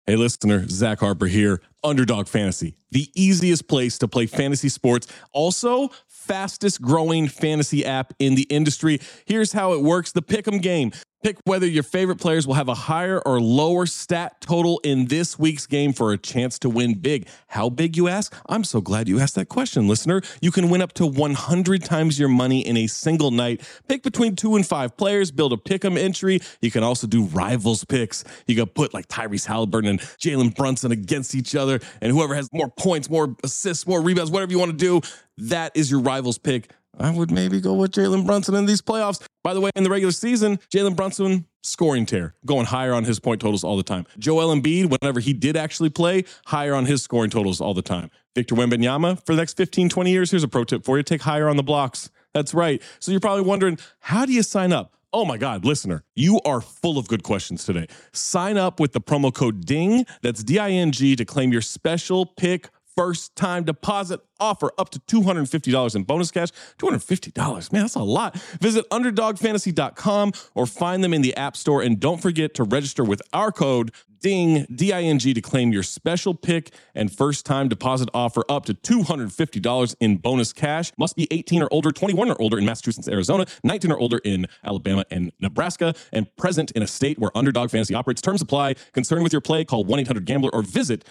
Hey, listener, Zach Harper here. Underdog Fantasy, the easiest place to play fantasy sports. Also, fastest growing fantasy app in the industry. Here's how it works. The Pick'em game. Pick whether your favorite players will have a higher or lower stat total in this week's game for a chance to win big. How big, you ask? I'm so glad you asked that question, listener. You can win up to 100 times your money in a single night. Pick between 2 and 5 players, build a Pick'em entry. You can also do rivals picks. You can put like Tyrese Halliburton and Jalen Brunson against each other, and whoever has more points, more assists, more rebounds, whatever you want to do, that is your rivals pick. I would maybe go with Jalen Brunson in these playoffs. By the way, in the regular season, Jalen Brunson, scoring tear, going higher on his point totals all the time. Joel Embiid, whenever he did actually play, higher on his scoring totals all the time. Victor Wembanyama, for the next 15, 20 years, here's a pro tip for you. Take higher on the blocks. That's right. So you're probably wondering, how do you sign up? Oh my God, listener, you are full of good questions today. Sign up with the promo code DING, that's D-I-N-G, to claim your special pick first time deposit offer up to $250 in bonus cash. $250, man, that's a lot. Visit underdogfantasy.com or find them in the App Store. And don't forget to register with our code DING, D-I-N-G, to claim your special pick and first time deposit offer up to $250 in bonus cash. Must be 18 or older, 21 or older in Massachusetts, Arizona, 19 or older in Alabama and Nebraska, and present in a state where Underdog Fantasy operates. Terms apply. Concerned with your play, call 1-800-GAMBLER or visit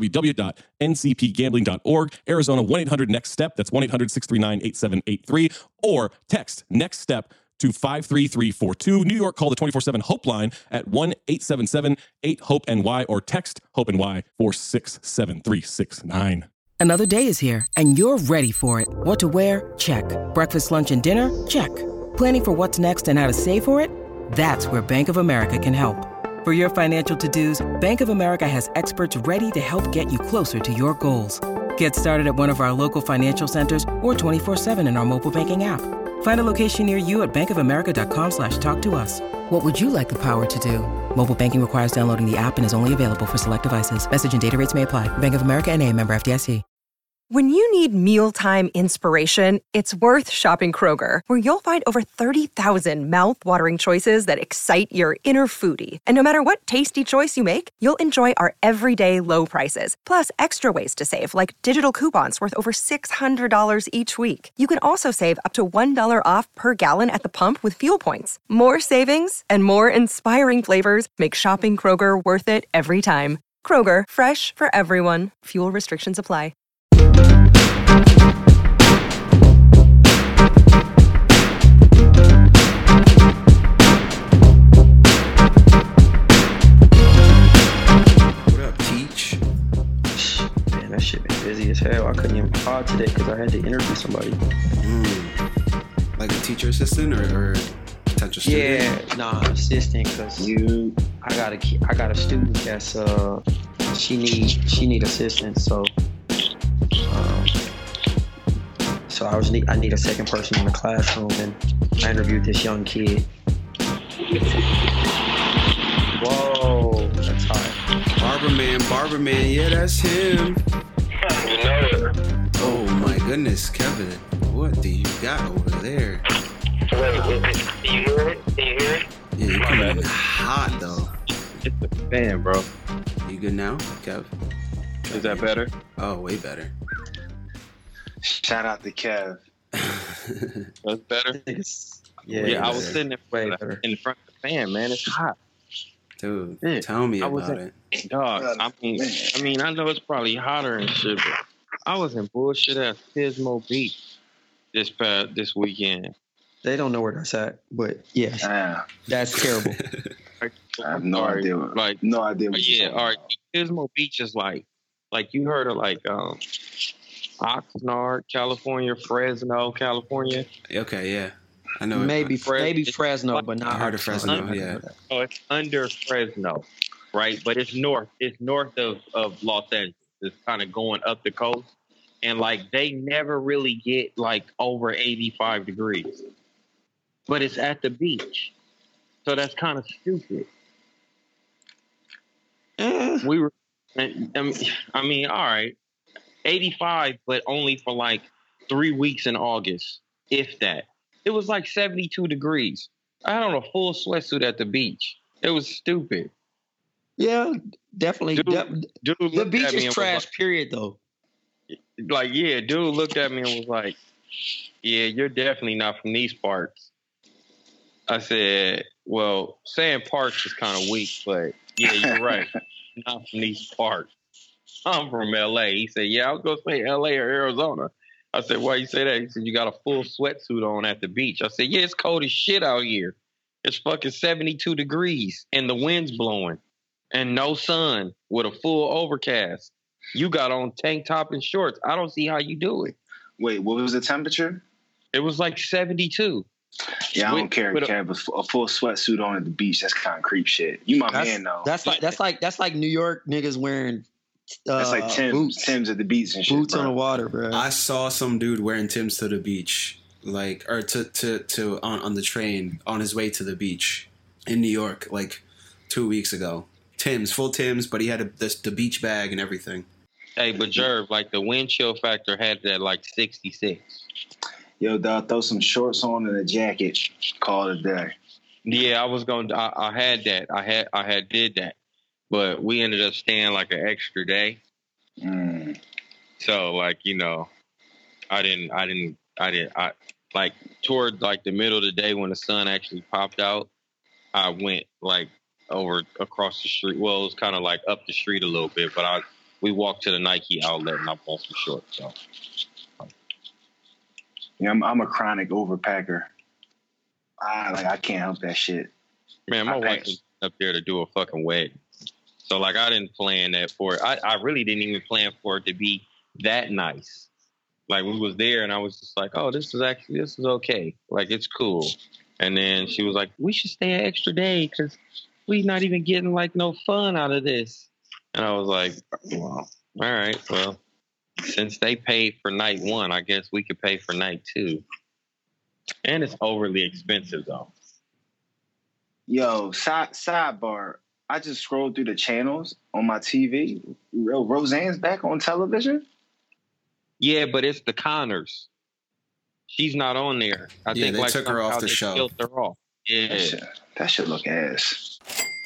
www.ncpgambling.org. Arizona, 1-800-NEXT-STEP. That's 1-800-639-8783. Or text NEXT STEP to 53342. New York, call the 24/7 Hope line at 1-877-8-HOPE-NY or text HOPE-NY 467-369. Another day is here, and you're ready for it. What to wear? Check. Breakfast, lunch, and dinner? Check. Planning for what's next and how to save for it? That's where Bank of America can help. For your financial to-dos, Bank of America has experts ready to help get you closer to your goals. Get started at one of our local financial centers or 24/7 in our mobile banking app. Find a location near you at bankofamerica.com/talktous. What would you like the power to do? Mobile banking requires downloading the app and is only available for select devices. Message and data rates may apply. Bank of America NA, member FDIC. When you need mealtime inspiration, it's worth shopping Kroger, where you'll find over 30,000 mouth-watering choices that excite your inner foodie. And no matter what tasty choice you make, you'll enjoy our everyday low prices, plus extra ways to save, like digital coupons worth over $600 each week. You can also save up to $1 off per gallon at the pump with fuel points. More savings and more inspiring flavors make shopping Kroger worth it every time. Kroger, fresh for everyone. Fuel restrictions apply. What up, Teach? Man, that shit been busy as hell. I couldn't even pod today because I had to interview somebody. Like a teacher assistant or potential student? Yeah, nah, assistant. Cause I got a student that's she need assistance. So I need a second person in the classroom, and I interviewed this young kid. Whoa, that's hot. Barberman, yeah, that's him. You know it. Oh my goodness, Kevin, what do you got over there? Wait, do you hear it? Do you hear it? Yeah, you're coming in hot though. It's a fan, bro. You good now, Kev? Is that better? Oh, way better. Shout out to Kev. That's better. Yeah, I was sitting in front of the fan, man. It's hot. Dude, Yeah, tell me I about was it. Dog, I mean, I know it's probably hotter and shit, but I was in bullshit at Pismo Beach this weekend. They don't know where that's at, but yes, that's terrible. I have no idea. Like, no idea. What yeah, all right. Pismo Beach is like you heard of like Oxnard, California, Fresno, California. Okay, yeah. I know. Maybe Fresno, but not. I heard of Fresno, yeah. Oh, it's under Fresno, right? But it's north. It's north of Los Angeles. It's kind of going up the coast. And, like, they never really get, like, over 85 degrees. But it's at the beach. So that's kind of stupid. We were, I mean, all right. 85, but only for, like, 3 weeks in August, if that. It was like 72 degrees. I had on a full sweatsuit at the beach. It was stupid. Yeah, definitely. Dude The looked beach at me is and trash, was period, though. like, yeah, dude looked at me and was like, yeah, you're definitely not from these parts. I said, well, saying parts is kind of weak, but yeah, you're right. Not from these parts. I'm from LA. He said, yeah, I was going to say LA or Arizona. I said, why you say that? He said, you got a full sweatsuit on at the beach. I said, yeah, it's cold as shit out here. It's fucking 72 degrees and the wind's blowing and no sun with a full overcast. You got on tank top and shorts. I don't see how you do it. Wait, what was the temperature? It was like 72. Yeah, I don't care, Kev. A full sweatsuit on at the beach, that's kind of creep shit. You my man, though. That's like New York niggas wearing that's like Tim's at the beach and shit. Boots on the water, bro. I saw some dude wearing Tim's to the beach, like, or to on the train on his way to the beach in New York, like 2 weeks ago. Tim's, full Tim's, but he had the beach bag and everything. Hey, but Jerv, like the wind chill factor had that like 66. Yo, dog, throw some shorts on and a jacket. Call it a day. Yeah, I had that. I had did that. But we ended up staying like an extra day. So like, you know, I like toward like the middle of the day when the sun actually popped out, I went like over across the street. Well, it was kind of like up the street a little bit, but we walked to the Nike outlet and I bought some shorts. So yeah, I'm a chronic overpacker. I can't help that shit. Man, my wife was up there to do a fucking wedding. So, like, I didn't plan that for it. I really didn't even plan for it to be that nice. Like, we was there, and I was just like, oh, this is okay. Like, it's cool. And then she was like, we should stay an extra day because we not even getting, like, no fun out of this. And I was like, well, all right, well, since they paid for night one, I guess we could pay for night two. And it's overly expensive, though. Yo, sidebar. I just scrolled through the channels on my TV. Roseanne's back on television? Yeah, but it's the Connors. She's not on there. I think they like took her off the show. Killed her off. Yeah. That should look ass.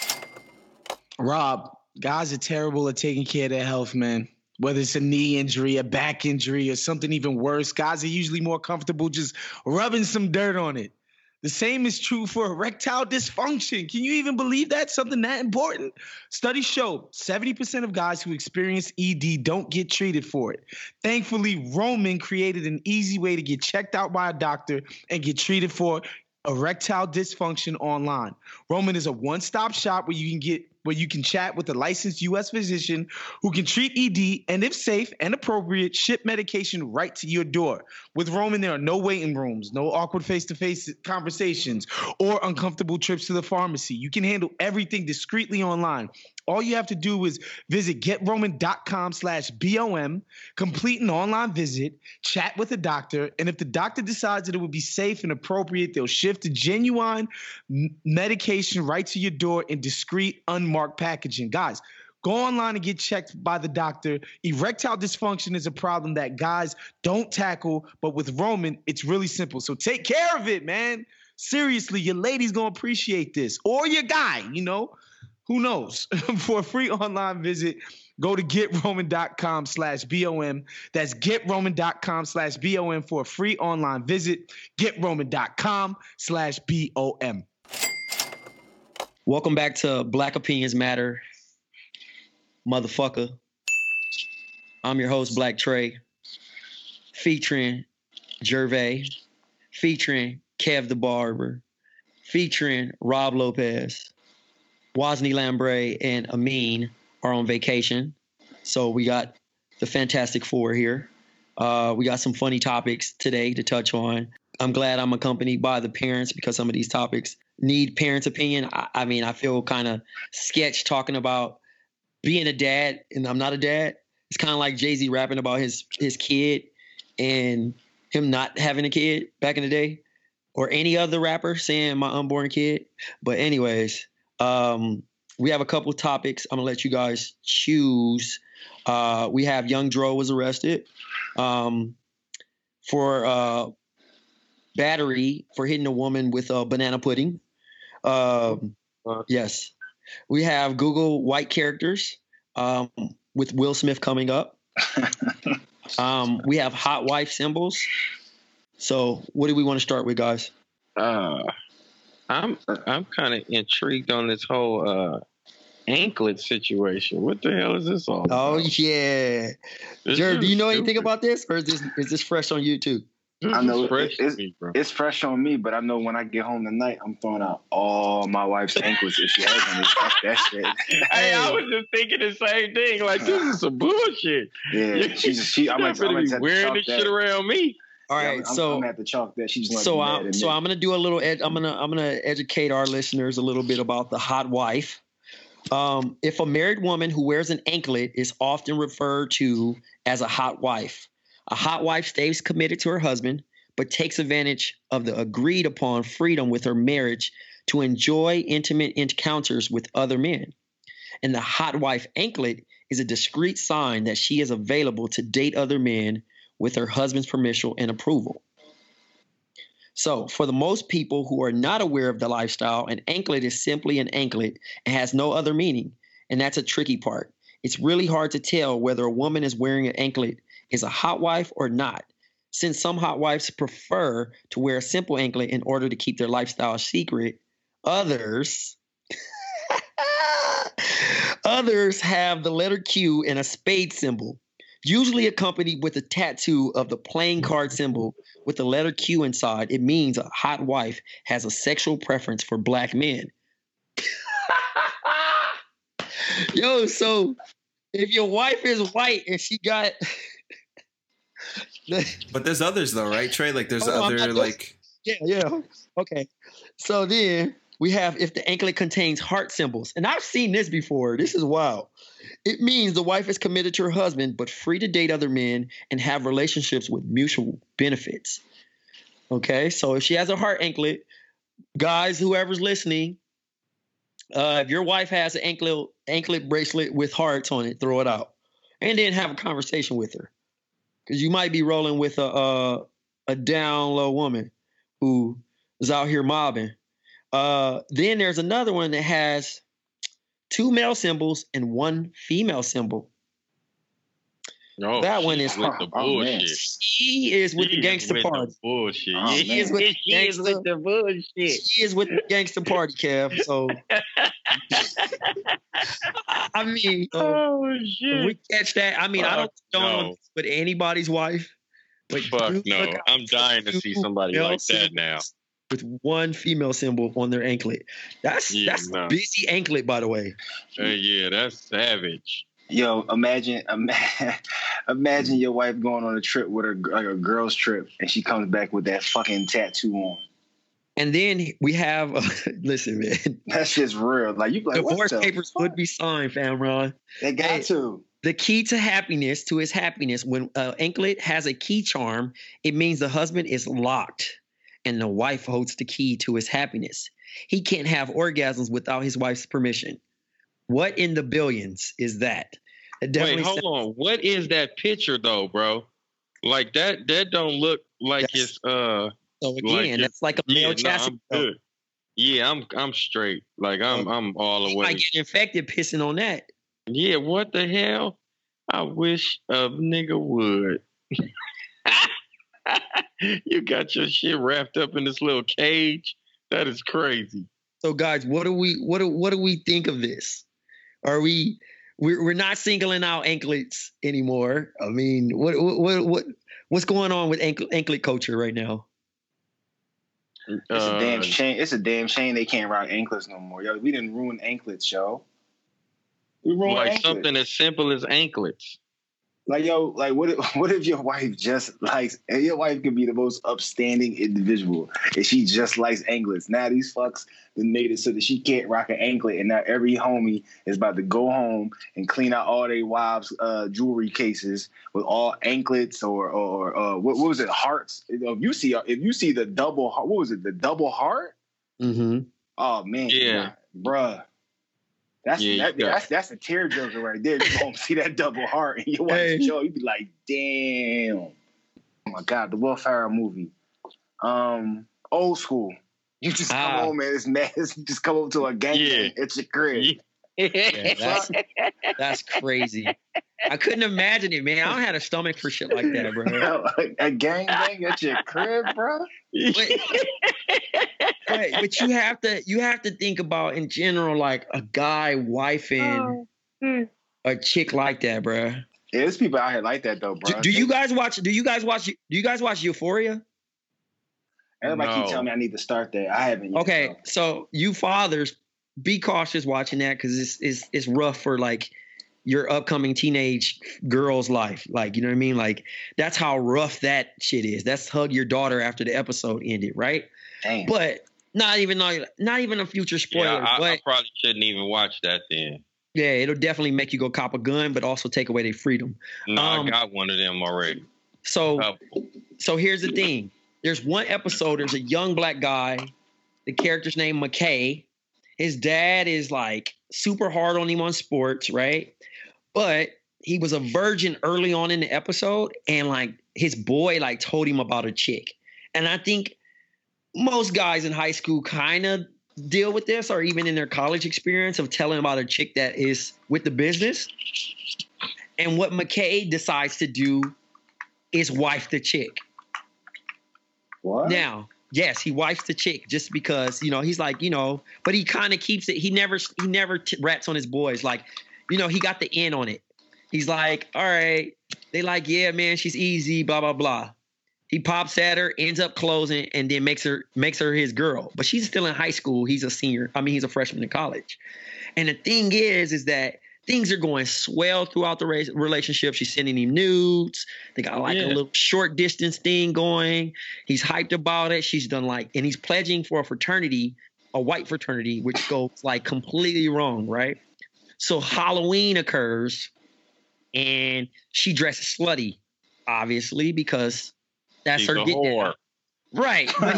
Rob, guys are terrible at taking care of their health, man. Whether it's a knee injury, a back injury, or something even worse, guys are usually more comfortable just rubbing some dirt on it. The same is true for erectile dysfunction. Can you even believe that? Something that important? Studies show 70% of guys who experience ED don't get treated for it. Thankfully, Roman created an easy way to get checked out by a doctor and get treated for erectile dysfunction online. Roman is a one-stop shop where you can chat with a licensed U.S. physician who can treat ED and, if safe and appropriate, ship medication right to your door. With Roman, there are no waiting rooms, no awkward face-to-face conversations, or uncomfortable trips to the pharmacy. You can handle everything discreetly online. All you have to do is visit GetRoman.com/BOM, complete an online visit, chat with a doctor, and if the doctor decides that it would be safe and appropriate, they'll shift the genuine medication right to your door in discreet, unmarked packaging. Guys, go online and get checked by the doctor. Erectile dysfunction is a problem that guys don't tackle, but with Roman, it's really simple. So take care of it, man. Seriously, your lady's going to appreciate this. Or your guy, you know. Who knows? For a free online visit, go to GetRoman.com/BOM. That's GetRoman.com/BOM for a free online visit. GetRoman.com/BOM. Welcome back to Black Opinions Matter, motherfucker. I'm your host, Black Trey, featuring Gervais, featuring Kev the Barber, featuring Rob Lopez. Wozni Lambre and Amin are on vacation. So we got the Fantastic Four here. We got some funny topics today to touch on. I'm glad I'm accompanied by the parents because some of these topics need parents' opinion. I mean, I feel kind of sketch talking about being a dad and I'm not a dad. It's kind of like Jay-Z rapping about his kid and him not having a kid back in the day, or any other rapper saying my unborn kid. But anyways, we have a couple topics. I'm gonna let you guys choose. We have Young Dro was arrested for battery for hitting a woman with banana pudding. Yes. We have Google white characters with Will Smith coming up. We have hot wife symbols. So what do we want to start with, guys? I'm kind of intrigued on this whole anklet situation. What the hell is this all about? Oh yeah, Jared, do you know anything about this, or is this fresh on you too? I know it's fresh on me, but I know when I get home tonight, I'm throwing out all my wife's anklets if she has any. Fuck that shit. Hey, I was just thinking the same thing. Like, this is some bullshit. Yeah, I'm gonna be wearing this shit around me. All right, I'm so at the chalk that she's I'm gonna do a little. I'm gonna educate our listeners a little bit about the hot wife. If a married woman who wears an anklet is often referred to as a hot wife. A hot wife stays committed to her husband, but takes advantage of the agreed upon freedom with her marriage to enjoy intimate encounters with other men. And the hot wife anklet is a discreet sign that she is available to date other men with her husband's permission and approval. So for the most people who are not aware of the lifestyle, an anklet is simply an anklet and has no other meaning. And that's a tricky part. It's really hard to tell whether a woman is wearing an anklet is a hot wife or not, since some hot wives prefer to wear a simple anklet in order to keep their lifestyle secret. Others have the letter Q and a spade symbol, usually accompanied with a tattoo of the playing card symbol with the letter Q inside. It means a hot wife has a sexual preference for black men. Yo, so if your wife is white and she got... But there's others though, right, Trey? Like there's Yeah. Okay. So then we have if the anklet contains heart symbols. And I've seen this before. This is wild. It means the wife is committed to her husband, but free to date other men and have relationships with mutual benefits. Okay. So if she has a heart anklet, guys, whoever's listening, if your wife has an anklet bracelet with hearts on it, throw it out. And then have a conversation with her. Because you might be rolling with a down low woman who is out here mobbing. Then there's another one that has 2 male symbols and 1 female symbol. Oh, that one is with the bullshit. She is with the gangster party. Bullshit. She is with the bullshit. She is with the gangster party, Kev. So, I mean, shit. We catch that. I mean, I don't know with anybody's wife. But fuck no. I'm dying to see somebody like that now. With 1 female symbol on their anklet. That's a busy anklet, by the way. Yeah, that's savage. Yo, imagine your wife going on a trip with her, like a girl's trip, and she comes back with that fucking tattoo on. And then we have, listen, man. That's just real. Like, you like, divorce papers would be signed, fam, Ron. They got to. The key to his happiness, when an anklet has a key charm, it means the husband is locked and the wife holds the key to his happiness. He can't have orgasms without his wife's permission. What in the billions is that? Wait, hold on. What is that picture though, bro? Like that don't look like it's So again, that's like a male chastity. I'm good. Yeah, I'm straight. Like I'm all the way. I get infected pissing on that. Yeah, what the hell? I wish a nigga would. You got your shit wrapped up in this little cage. That is crazy. So guys, what do we think of this? Are we're not singling out anklets anymore? I mean, what's going on with anklet culture right now? It's a damn shame. It's a damn shame they can't rock anklets no more. Yo, we didn't ruin anklets, yo. We ruined anklets. Something as simple as anklets. Like, yo, like what if your wife just likes, and your wife could be the most upstanding individual and she just likes anklets. Now these fucks then made it so that she can't rock an anklet, and now every homie is about to go home and clean out all their wives' jewelry cases with all anklets or what was it, hearts? If you see the double heart, what was it, the double heart? Mm-hmm. Oh man, yeah, bruh. That's a tearjerker right there. You don't see that double heart and you watch the show, you be like, damn. Oh my God, the Will Ferrell movie. Old School. You just come home and it's mad. You just come over to a gang at your crib. Yeah, that's crazy. I couldn't imagine it, man. I don't have a stomach for shit like that, bro. A gang at your crib, bro. But you have to think about in general, like a guy wifing a chick like that, bro. Yeah, there's people out here like that though, bro. Do you guys watch Euphoria? Everybody keep telling me I need to start that. I haven't yet. Okay, so you fathers, be cautious watching that because it's rough for like your upcoming teenage girl's life. Like, you know what I mean? Like, that's how rough that shit is. That's hug your daughter after the episode ended, right? Damn. But not even a future spoiler. Yeah, but I probably shouldn't even watch that then. yeah, it'll definitely make you go cop a gun, but also take away their freedom. No, I got one of them already. So here's the thing. There's one episode, there's a young black guy. The character's named McKay. His dad is like super hard on him on sports, right? But he was a virgin early on in the episode, and like his boy like told him about a chick. And I think most guys in high school kind of deal with this, or even in their college experience of telling about a chick that is with the business. And what McKay decides to do is wife the chick. What? Now, yes, he wifes the chick just because, you know, he's like, you know, but he kind of keeps it. He never rats on his boys. Like, you know, he got the in on it. He's like, all right. They like, yeah, man, she's easy, blah, blah, blah. He pops at her, ends up closing, and then makes her his girl. But she's still in high school. He's a senior. I mean, he's a freshman in college. And the thing is that things are going swell throughout the relationship. She's sending him nudes. They got like a little short distance thing going. He's hyped about it. She's done and he's pledging for a fraternity, a white fraternity, which goes like completely wrong, right? So Halloween occurs and she dresses slutty, obviously, because that's her getting it. Right. But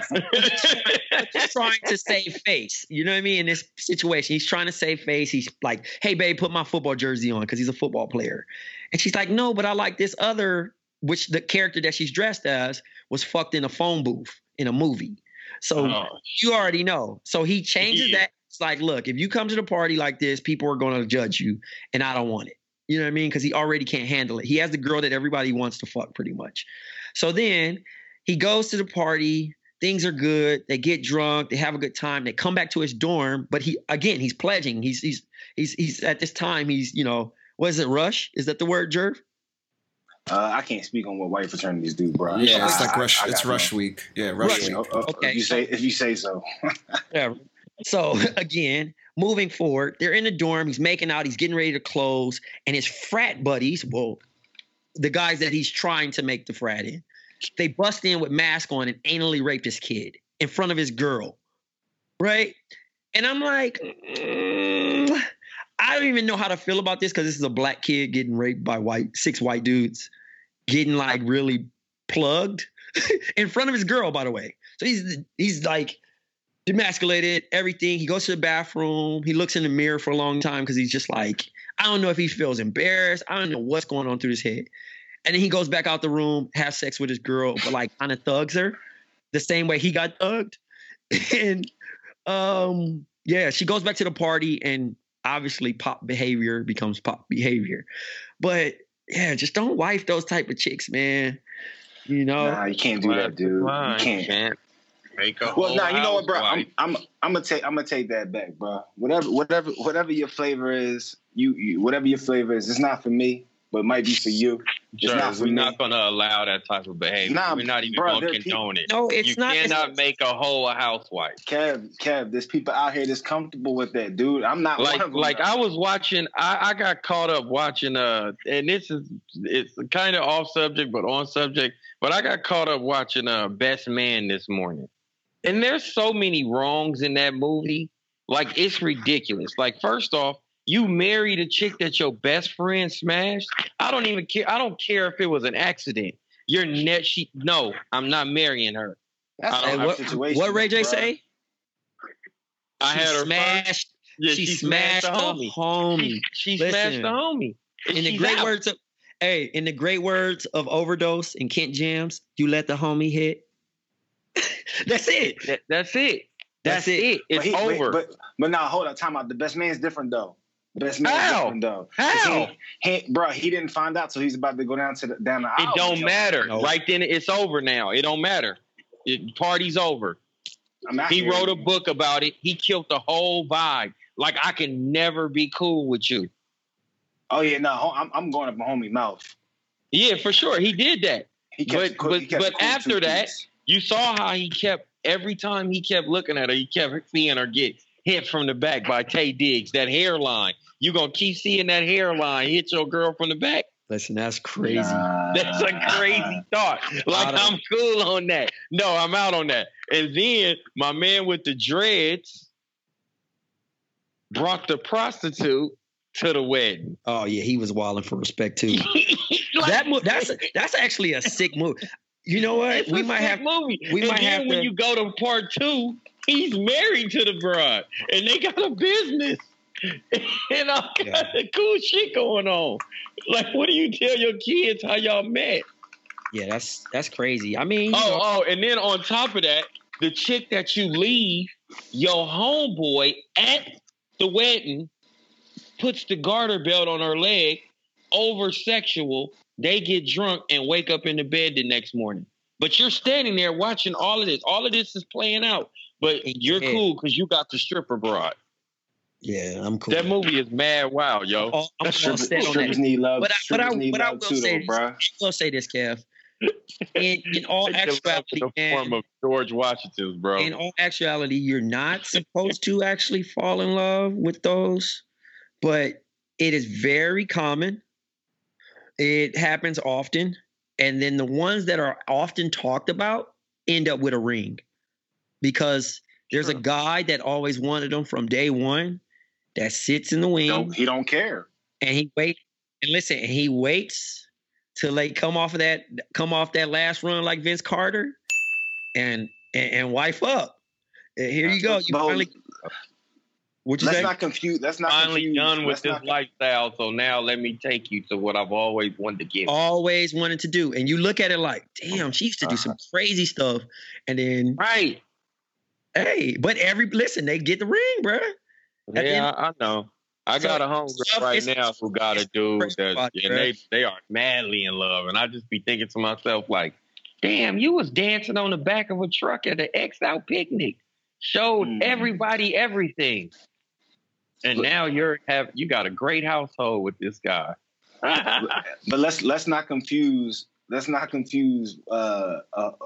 he's trying to save face. You know what I mean? In this situation, he's trying to save face. He's like, hey, babe, put my football jersey on because he's a football player. And she's like, no, but I like this other, which the character that she's dressed as was fucked in a phone booth in a movie. So you already know. So he changes that. It's like, look, if you come to the party like this, people are going to judge you, and I don't want it. You know what I mean? Because he already can't handle it. He has the girl that everybody wants to fuck pretty much. So then he goes to the party. Things are good. They get drunk. They have a good time. They come back to his dorm. But he's pledging. He's at this time. He's, you know, what is it? Rush? Is that the word, Jerv? I can't speak on what white fraternities do, bro. Yeah, it's like Rush. It's Rush Week. Yeah, Rush Week. Okay. If you say so. Yeah. So again, moving forward, they're in the dorm. He's making out. He's getting ready to close, and his frat buddies, well, the guys that he's trying to make the frat in, they bust in with mask on and anally raped his kid in front of his girl, right? And I'm like, I don't even know how to feel about this because this is a black kid getting raped by six white dudes, getting like really plugged in front of his girl, by the way. So he's like demasculated, everything. He goes to the bathroom. He looks in the mirror for a long time because he's just like, I don't know if he feels embarrassed. I don't know what's going on through his head. And then he goes back out the room, has sex with his girl, but like kind of thugs her the same way he got thugged. And she goes back to the party, and obviously pop behavior becomes pop behavior. But yeah, just don't wife those type of chicks, man. You know? Nah, you can't do that, dude. You can't. Well, nah, you know what, bro? I'm gonna take that back, bro. Whatever your flavor is, whatever your flavor is, it's not for me, but it might be for you. We're not gonna allow that type of behavior. We're not even gonna condone it. No, it's not. You cannot make a hoe a housewife. Kev, there's people out here that's comfortable with that, dude. I'm not one of them. Like I was watching, I got caught up watching, and it's kind of off subject, but on subject. But I got caught up watching Best Man this morning. And there's so many wrongs in that movie. Like, it's ridiculous. Like, first off, you married a chick that your best friend smashed. I don't even care. I don't care if it was an accident. No, I'm not marrying her. That's what Ray J say? I had her smashed. She smashed the homie. She smashed the homie. In the great words of Overdose and Kent Jams, you let the homie hit. That's it. That's it. That's it. It's over. But now, hold on. Time out. The best man's different, though. Best man's How? different, though. How? He didn't find out, so he's about to go down the aisle. It don't matter. No. Right then, it's over now. It don't matter. Party's over. He wrote a book about it. He killed the whole vibe. Like, I can never be cool with you. Oh, yeah, no. I'm going up my homie mouth. Yeah, for sure. He did that. He kept But after that, you saw how he kept, every time he kept looking at her, he kept seeing her get hit from the back by Tay Diggs. That hairline. You going to keep seeing that hairline hit your girl from the back? Listen, that's crazy. That's a crazy thought. Like, I'm cool on that. No, I'm out on that. And then my man with the dreads brought the prostitute to the wedding. Oh yeah, he was wilding for respect too. Like, That's actually a sick move. You know what? it's a sick movie. We and might then have when to. you go to part 2, he's married to the bride, and they got a business. And all kind of cool shit going on. Like, what do you tell your kids how y'all met? Yeah, that's crazy. I mean, and then on top of that, the chick that you leave, your homeboy at the wedding, puts the garter belt on her leg, over sexual. They get drunk and wake up in the bed the next morning. But you're standing there watching all of this. All of this is playing out. But you're cool because you got the stripper broad. yeah, I'm cool. That movie is mad wild, yo. I'm gonna stand on Strippers that. need love. But I love will too, say though, this. bro. I will say this, Kev. In all actuality, the form man, of George Washington's, bro. in all actuality, you're not supposed to actually fall in love with those, but it is very common. It happens often, and then the ones that are often talked about end up with a ring, because there's a guy that always wanted them from day one that sits in the wing. He don't care. And he waits. And listen, he waits till they come off that last run like Vince Carter, and wife up. And here you go. You finally. What you Let's say? not confuse. Let's not Finally confuse. done with this lifestyle, so now let me take you to what I've always wanted to give. Always wanted to do, and you look at it like, damn, she used to do some crazy stuff, and then Right. hey, but listen, they get the ring, bruh. Yeah, I know. I got a homegirl right now who got a dude that, and they are madly in love, and I just be thinking to myself like, damn, you was dancing on the back of a truck at the X-Out picnic, showed everybody everything, and now you got a great household with this guy. But let's not confuse. Let's not confuse. A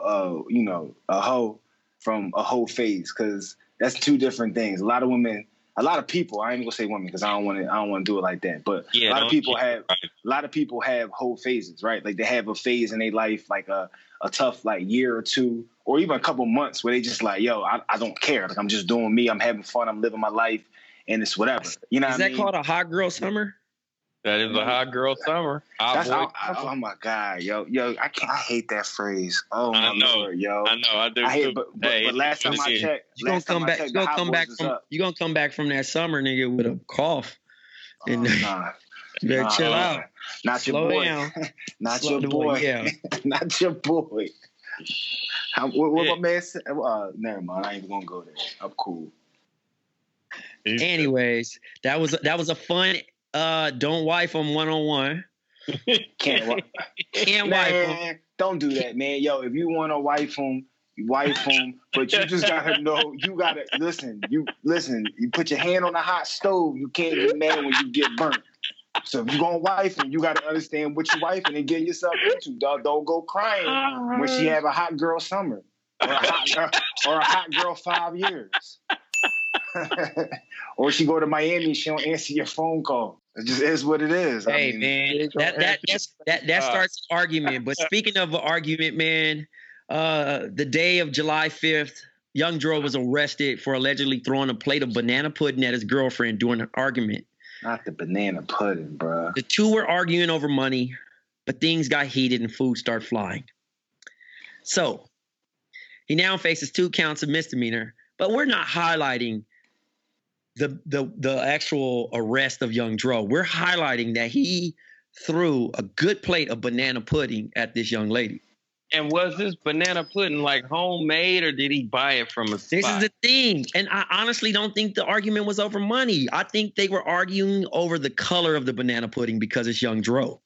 hoe from a whole phase, because that's two different things. A lot of people, I ain't gonna say women because I don't want to do it like that. But a lot of people have whole phases, right? Like they have a phase in their life, like a tough like year or two, or even a couple months where they just like, yo, I don't care. Like I'm just doing me. I'm having fun. I'm living my life, and it's whatever. You know, is that called a hot girl summer? That is a hot girl summer. Oh my God, yo, I hate that phrase. Oh my Lord, yo. I know, I do. I hate, too. but last time I checked, You're gonna come back from that summer, nigga, with a cough. And Nah. you better chill out. Not your Slow boy. down. Not Slow your boy. Yeah. Not your boy. What my man said? Never mind. I ain't even gonna go there. I'm cool. Anyways, that was a fun. Don't wife them 1-on-1. Can't wife them. Don't do that, man. Yo, if you want to wife them, but you just gotta know. You gotta listen. You put your hand on the hot stove. You can't get mad when you get burnt. So if you're gonna wife them, you gotta understand what you're wifing and getting yourself into. Dog, don't go crying when she have a hot girl summer or a hot girl 5 years. Or she go to Miami and she don't answer your phone call. It just is what it is. Hey, man, that starts an argument. But speaking of an argument, man, the day of July 5th, Young Dro was arrested for allegedly throwing a plate of banana pudding at his girlfriend during an argument. Not the banana pudding, bro. The two were arguing over money, but things got heated and food started flying. So he now faces 2 counts of misdemeanor, but we're not highlighting the actual arrest of Young Dro. We're highlighting that he threw a good plate of banana pudding at this young lady. And was this banana pudding like homemade, or did he buy it from a spot? This is the thing. And I honestly don't think the argument was over money. I think they were arguing over the color of the banana pudding because it's Young Dro.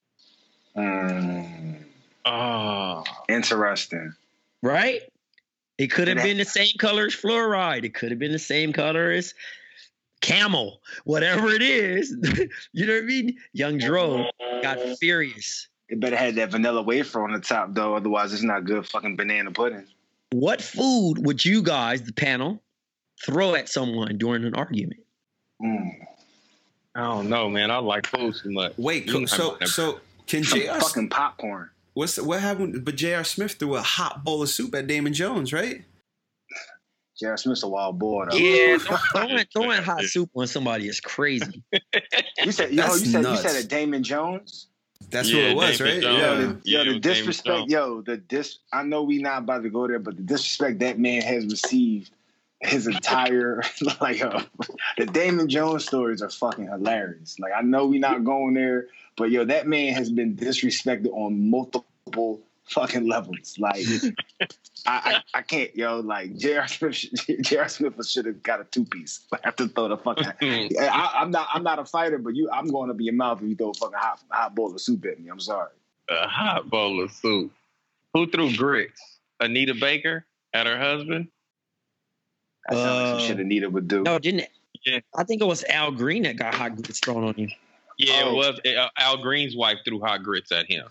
Oh, Interesting. Right? It could have been the same color as fluoride. It could have been the same color as camel. Whatever it is. You know what I mean? Young Dro got furious. It better have that vanilla wafer on the top, though. Otherwise, it's not good fucking banana pudding. What food would you guys, the panel, throw at someone during an argument? I don't know, man. I like food too much. Wait, so can J.R. fucking popcorn? What happened? But J.R. Smith threw a hot bowl of soup at Damon Jones, right? J.R. Smith's a wild boy, though. Yeah, throwing hot soup on somebody is crazy. You said a Damon Jones? That's who it was, right? The disrespect, I know we not about to go there, but the disrespect that man has received his entire, the Damon Jones stories are fucking hilarious. Like, I know we not going there, but that man has been disrespected on multiple fucking levels. Like, I can't, like, J.R. Smith should have got a 2-piece. I have to throw the fucking. I'm not a fighter, but I'm going to be your mouth if you throw a fucking hot bowl of soup at me. I'm sorry. A hot bowl of soup. Who threw grits? Anita Baker at her husband? That sounds like some shit Anita would do. No, didn't it? Yeah. I think it was Al Green that got hot grits thrown on him. Yeah, it was. Al Green's wife threw hot grits at him.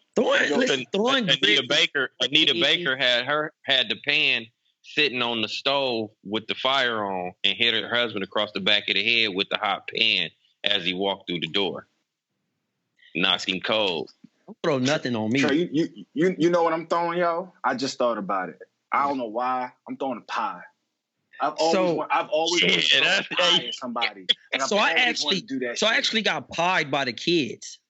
Anita Baker had the pan sitting on the stove with the fire on and hit her husband across the back of the head with the hot pan as he walked through the door. Knocked him cold. Don't throw nothing on me. Trey, you know what I'm throwing, yo? I just thought about it. I don't know why. I'm throwing a pie. I've always wanted to throw a pie at somebody. I actually got pied by the kids.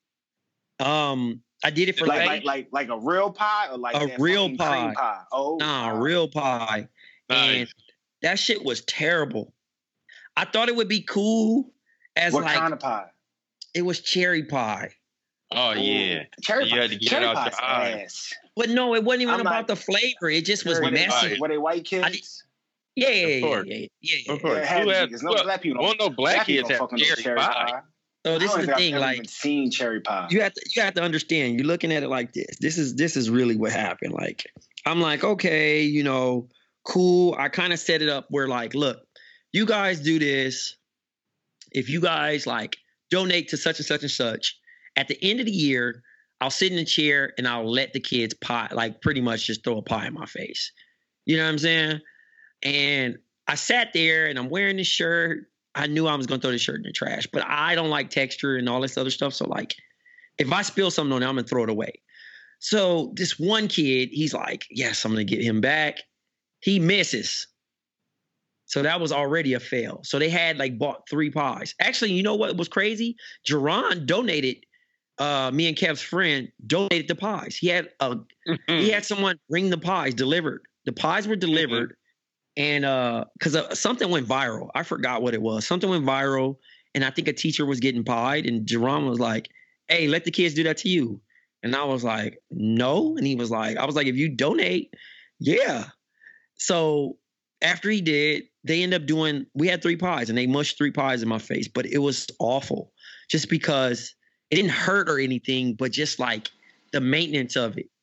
I did it for like a real pie or like a real pie. Oh, nah, real pie. Nice. And that shit was terrible. I thought it would be cool as what kind of pie? It was cherry pie. Oh yeah, cherry pie. You had to get it out your eyes. But no, it wasn't even about the flavor. It just was messy. Were they white kids? Yeah. Of course. No black people. No black kids have cherry pie. So this is the thing, I've even seen cherry pie. You have to understand. You're looking at it like this. This is really what happened. Like, I'm like, okay, cool. I kind of set it up where, like, look, you guys do this. If you guys donate to such and such and such, at the end of the year, I'll sit in the chair and I'll let the kids pretty much just throw a pie in my face. You know what I'm saying? And I sat there and I'm wearing this shirt. I knew I was going to throw the shirt in the trash, but I don't like texture and all this other stuff. So if I spill something on it, I'm going to throw it away. So this one kid, he's like, yes, I'm going to get him back. He misses. So that was already a fail. So they had bought 3 pies. Actually, you know what was crazy? Jerron donated, me and Kev's friend donated the pies. He had someone bring the pies delivered. The pies were delivered. And because something went viral. I forgot what it was. Something went viral. And I think a teacher was getting pied. And Jerron was like, hey, let the kids do that to you. And I was like, no. And he was like, I was like, if you donate, yeah. So after he did, they ended up we had 3 pies and they mushed 3 pies in my face. But it was awful just because it didn't hurt or anything, but just the maintenance of it.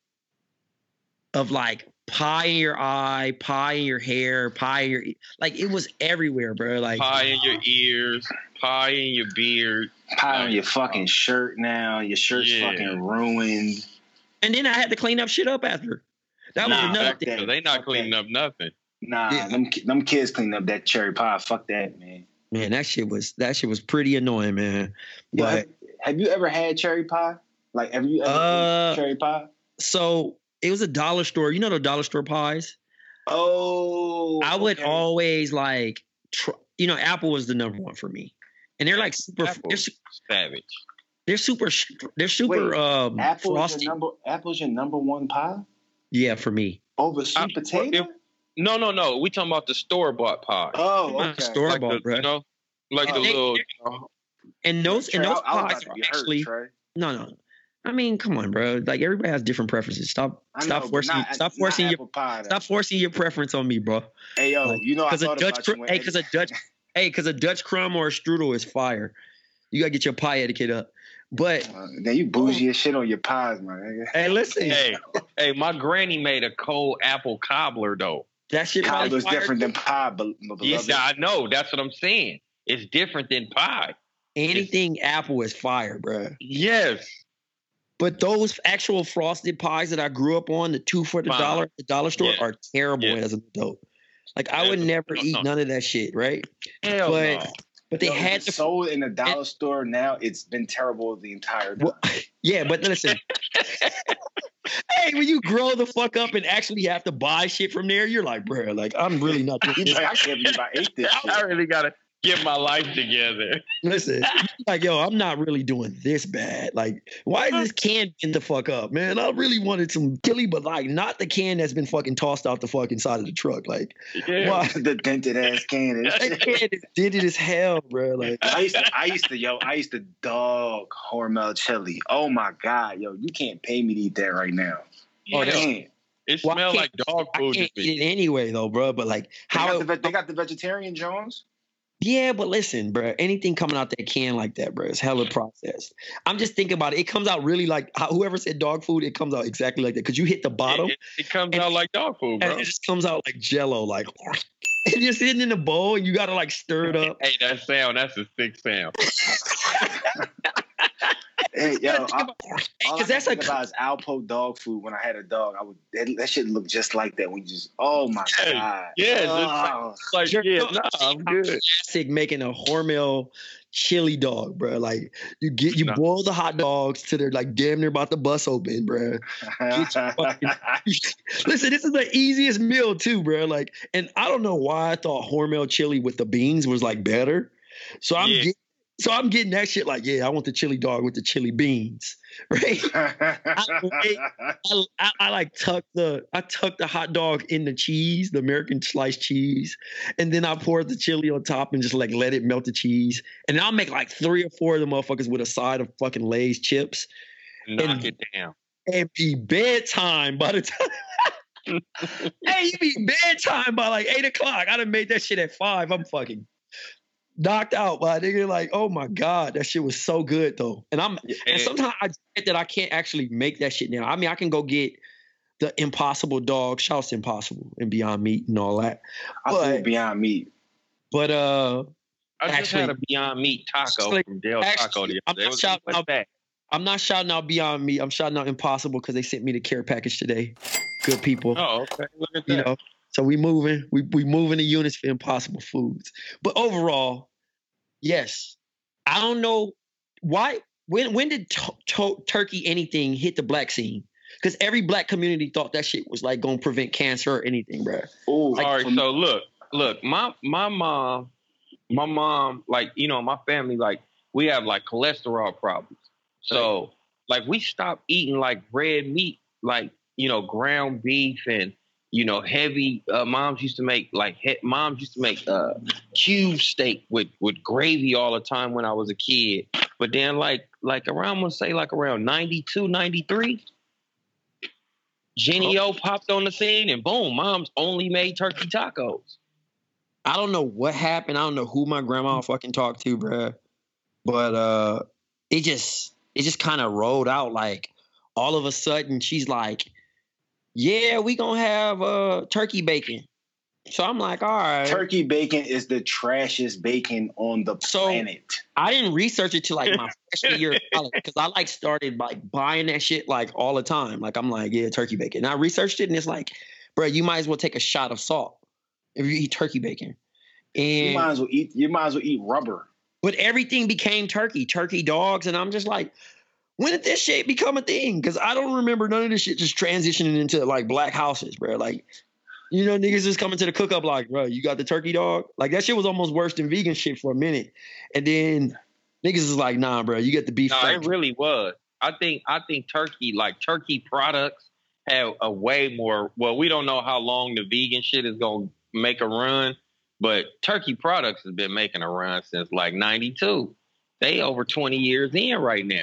Of pie in your eye, pie in your hair, pie in your it was everywhere, bro. Pie in your ears, pie in your beard, pie on your fucking shirt. Now your shirt's fucking ruined. And then I had to clean up shit up after. That was another thing. They not cleaning up nothing. Nah, them kids cleaned up that cherry pie. Fuck that, man. Man, that shit was pretty annoying, man. But have you ever had cherry pie? Have you ever had cherry pie? So it was a dollar store. You know the dollar store pies? Oh. I would always Apple was the number one for me. And they're super savage. They're super frosty. Apple's your number one pie? Yeah, for me. Over sweet potato? No. We talking about the store-bought pie. Oh, okay. Store-bought, bro. The little, And those pies are actually... No. I mean, come on, bro. Like everybody has different preferences. Stop forcing your preference on me, bro. Hey yo, like, you know I thought about you. Because a Dutch crumb or a strudel is fire. You gotta get your pie etiquette up. But then you bougie as shit on your pies, man. Hey, listen. Hey, my granny made a cold apple cobbler though. That shit cobbler's different than pie, but yes, I know. That's what I'm saying. It's different than pie. Anything apple is fire, bro. Yes. But those actual frosted pies that I grew up on, the 2 for the dollar at the dollar store, are terrible as an adult. Like I would never eat none of that shit, right? Hell no. But they had to sold in the dollar store now. It's been terrible the entire time. Well, yeah, but listen. Hey, when you grow the fuck up and actually have to buy shit from there, you're like, bro, like I'm really not doing this. I can't believe I ate this shit. I really gotta get my life together. Listen, like, yo, I'm not really doing this bad. Like, why is this can bend the fuck up, man? I really wanted some chili, but like not the can that's been fucking tossed out the fucking side of the truck. Like, why? The dented ass can. That can is dented as hell, bro. Like, I used to dog Hormel chili. Oh my god, yo, you can't pay me to eat that right now. Oh, damn. It smells like dog food. I can't eat it anyway, though, bro. But like, they got the vegetarian Jones. Yeah, but listen, bro, anything coming out that can like that, bro, is hella processed. I'm just thinking about it. It comes out really like whoever said dog food, it comes out exactly like that. Because you hit the bottom. It comes out like dog food, bro. And it just comes out like Jello, like and you're sitting in the bowl and you got to like stir it up. Hey, that's a sick sound. Hey, yo, all I think about is Alpo dog food. When I had a dog, that shit looked just like that. Oh my god, I'm good. Classic making a Hormel chili dog, bro. Like you boil the hot dogs till they're like damn near about to bust open, bro. Listen, this is the easiest meal too, bro. Like, and I don't know why I thought Hormel chili with the beans was like better. So I'm getting that shit like, yeah, I want the chili dog with the chili beans, right? I like tuck the hot dog in the cheese, the American sliced cheese, and then I pour the chili on top and just like let it melt the cheese. And I'll make like 3 or 4 of the motherfuckers with a side of fucking Lay's chips. Knock it down. And be bedtime by the time. Hey, you be bedtime by like 8 o'clock. I done made that shit at 5. I'm fucking knocked out, but nigga, like, oh my god, that shit was so good though. And sometimes I get that I can't actually make that shit now. I mean, I can go get the Impossible dog, shouts Impossible and Beyond Meat and all that. I love Beyond Meat, but I just had a Beyond Meat taco from Del Taco the other day. I'm not shouting out Beyond Meat. I'm shouting out Impossible because they sent me the care package today. Good people. Oh, okay. Look at that. You know. So we moving the units for Impossible Foods. But overall, yes, I don't know why. When did turkey anything hit the black scene? Because every black community thought that shit was like gonna prevent cancer or anything, bro. Oh, like, all right. So look, my mom, like, you know, my family, like, we have like cholesterol problems. So like we stopped eating like red meat, like, you know, ground beef and, you know, heavy. Moms used to make cube steak with gravy all the time when I was a kid. But then like around, let's say like around 92, 93, Jenny O popped on the scene and boom, Mom's only made turkey tacos. I don't know what happened. I don't know who my grandma fucking talked to, bruh. But it just kind of rolled out. Like all of a sudden she's like, yeah, we gonna have turkey bacon. So I'm like, all right. Turkey bacon is the trashiest bacon on the planet. I didn't research it till like my freshman year of college because I like started like buying that shit like all the time. Like I'm like, yeah, turkey bacon. And I researched it and it's like, bro, you might as well take a shot of salt if you eat turkey bacon. And you might as well eat rubber. But everything became turkey dogs, and I'm just like, when did this shit become a thing? Because I don't remember none of this shit just transitioning into like black houses, bro. Like, you know, niggas just coming to the cook up like, bro, you got the turkey dog? Like that shit was almost worse than vegan shit for a minute. And then niggas is like, nah, bro, you get the beef. No, it really was. I think turkey, like turkey products have a way more, well, we don't know how long the vegan shit is going to make a run, but turkey products has been making a run since like 92. They over 20 years in right now.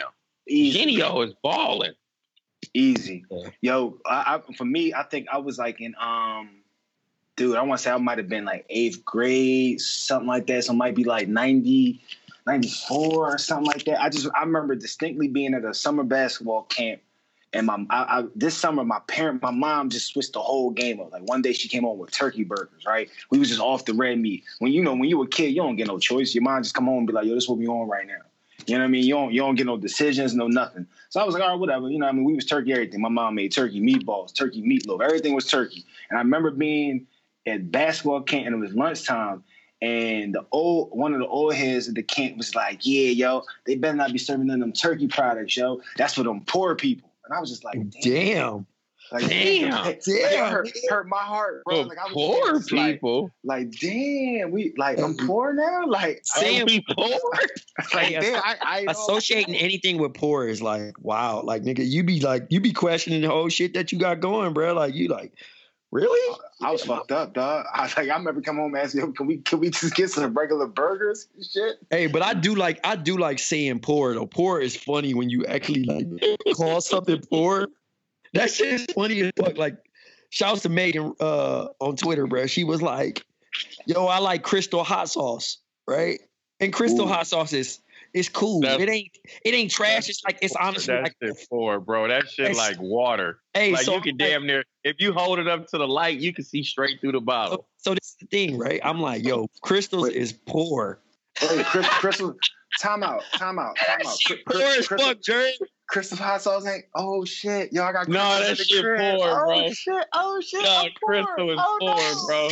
Easy. Genio is balling. Easy. Yo, for me, I think I was like in dude, I want to say I might have been like 8th grade, something like that. So it might be like 90, 94 or something like that. I remember distinctly being at a summer basketball camp. And this summer, my mom just switched the whole game up. Like one day she came home with turkey burgers, right? We was just off the red meat. When you were a kid, you don't get no choice. Your mom just come home and be like, yo, this is what we on right now. You know what I mean? You don't get no decisions, no nothing. So I was like, all right, whatever. You know what I mean? We was turkey everything. My mom made turkey meatballs, turkey meatloaf. Everything was turkey. And I remember being at basketball camp and it was lunchtime. And one of the old heads at the camp was like, yeah, yo, they better not be serving none of them turkey products, yo. That's for them poor people. And I was just like, damn. Like, damn. Like, it hurt my heart, bro. Like, I was poor people. Like, damn, I'm poor now? Like, saying we poor? Like, damn, I associating anything with poor is like, wow. Like, nigga, you be questioning the whole shit that you got going, bro. Like, you like, really? I was fucked up, dog. I remember come home and ask you, can we just get some regular burgers and shit? Hey, but I do like saying poor though. Poor is funny when you actually like call something poor. That shit is funny as fuck. Like, shouts to Megan on Twitter, bro. She was like, yo, I like Crystal hot sauce, right? And Crystal hot sauce is cool. It ain't trash. It's honestly that like shit poor, bro. That shit like water. Hey, like so you can damn near, if you hold it up to the light, you can see straight through the bottle. So this is the thing, right? I'm like, yo, Crystals is poor. Hey, Crystal, time out. Poor as fuck, Jerry. Crystal hot sauce ain't. Oh shit, yo, I got. No, that shit poor, bro. Oh shit. No, Crystal is poor, bro.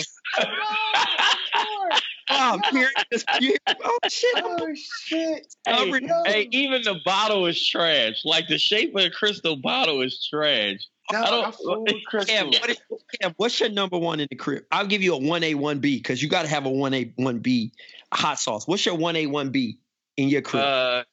Oh, shit. Oh shit. Hey, even the bottle is trash. Like the shape of the Crystal bottle is trash. No, Kev, what's your number one in the crib? I'll give you a 1A, 1B because you got to have a 1A, 1B hot sauce. What's your 1A, 1B in your crib?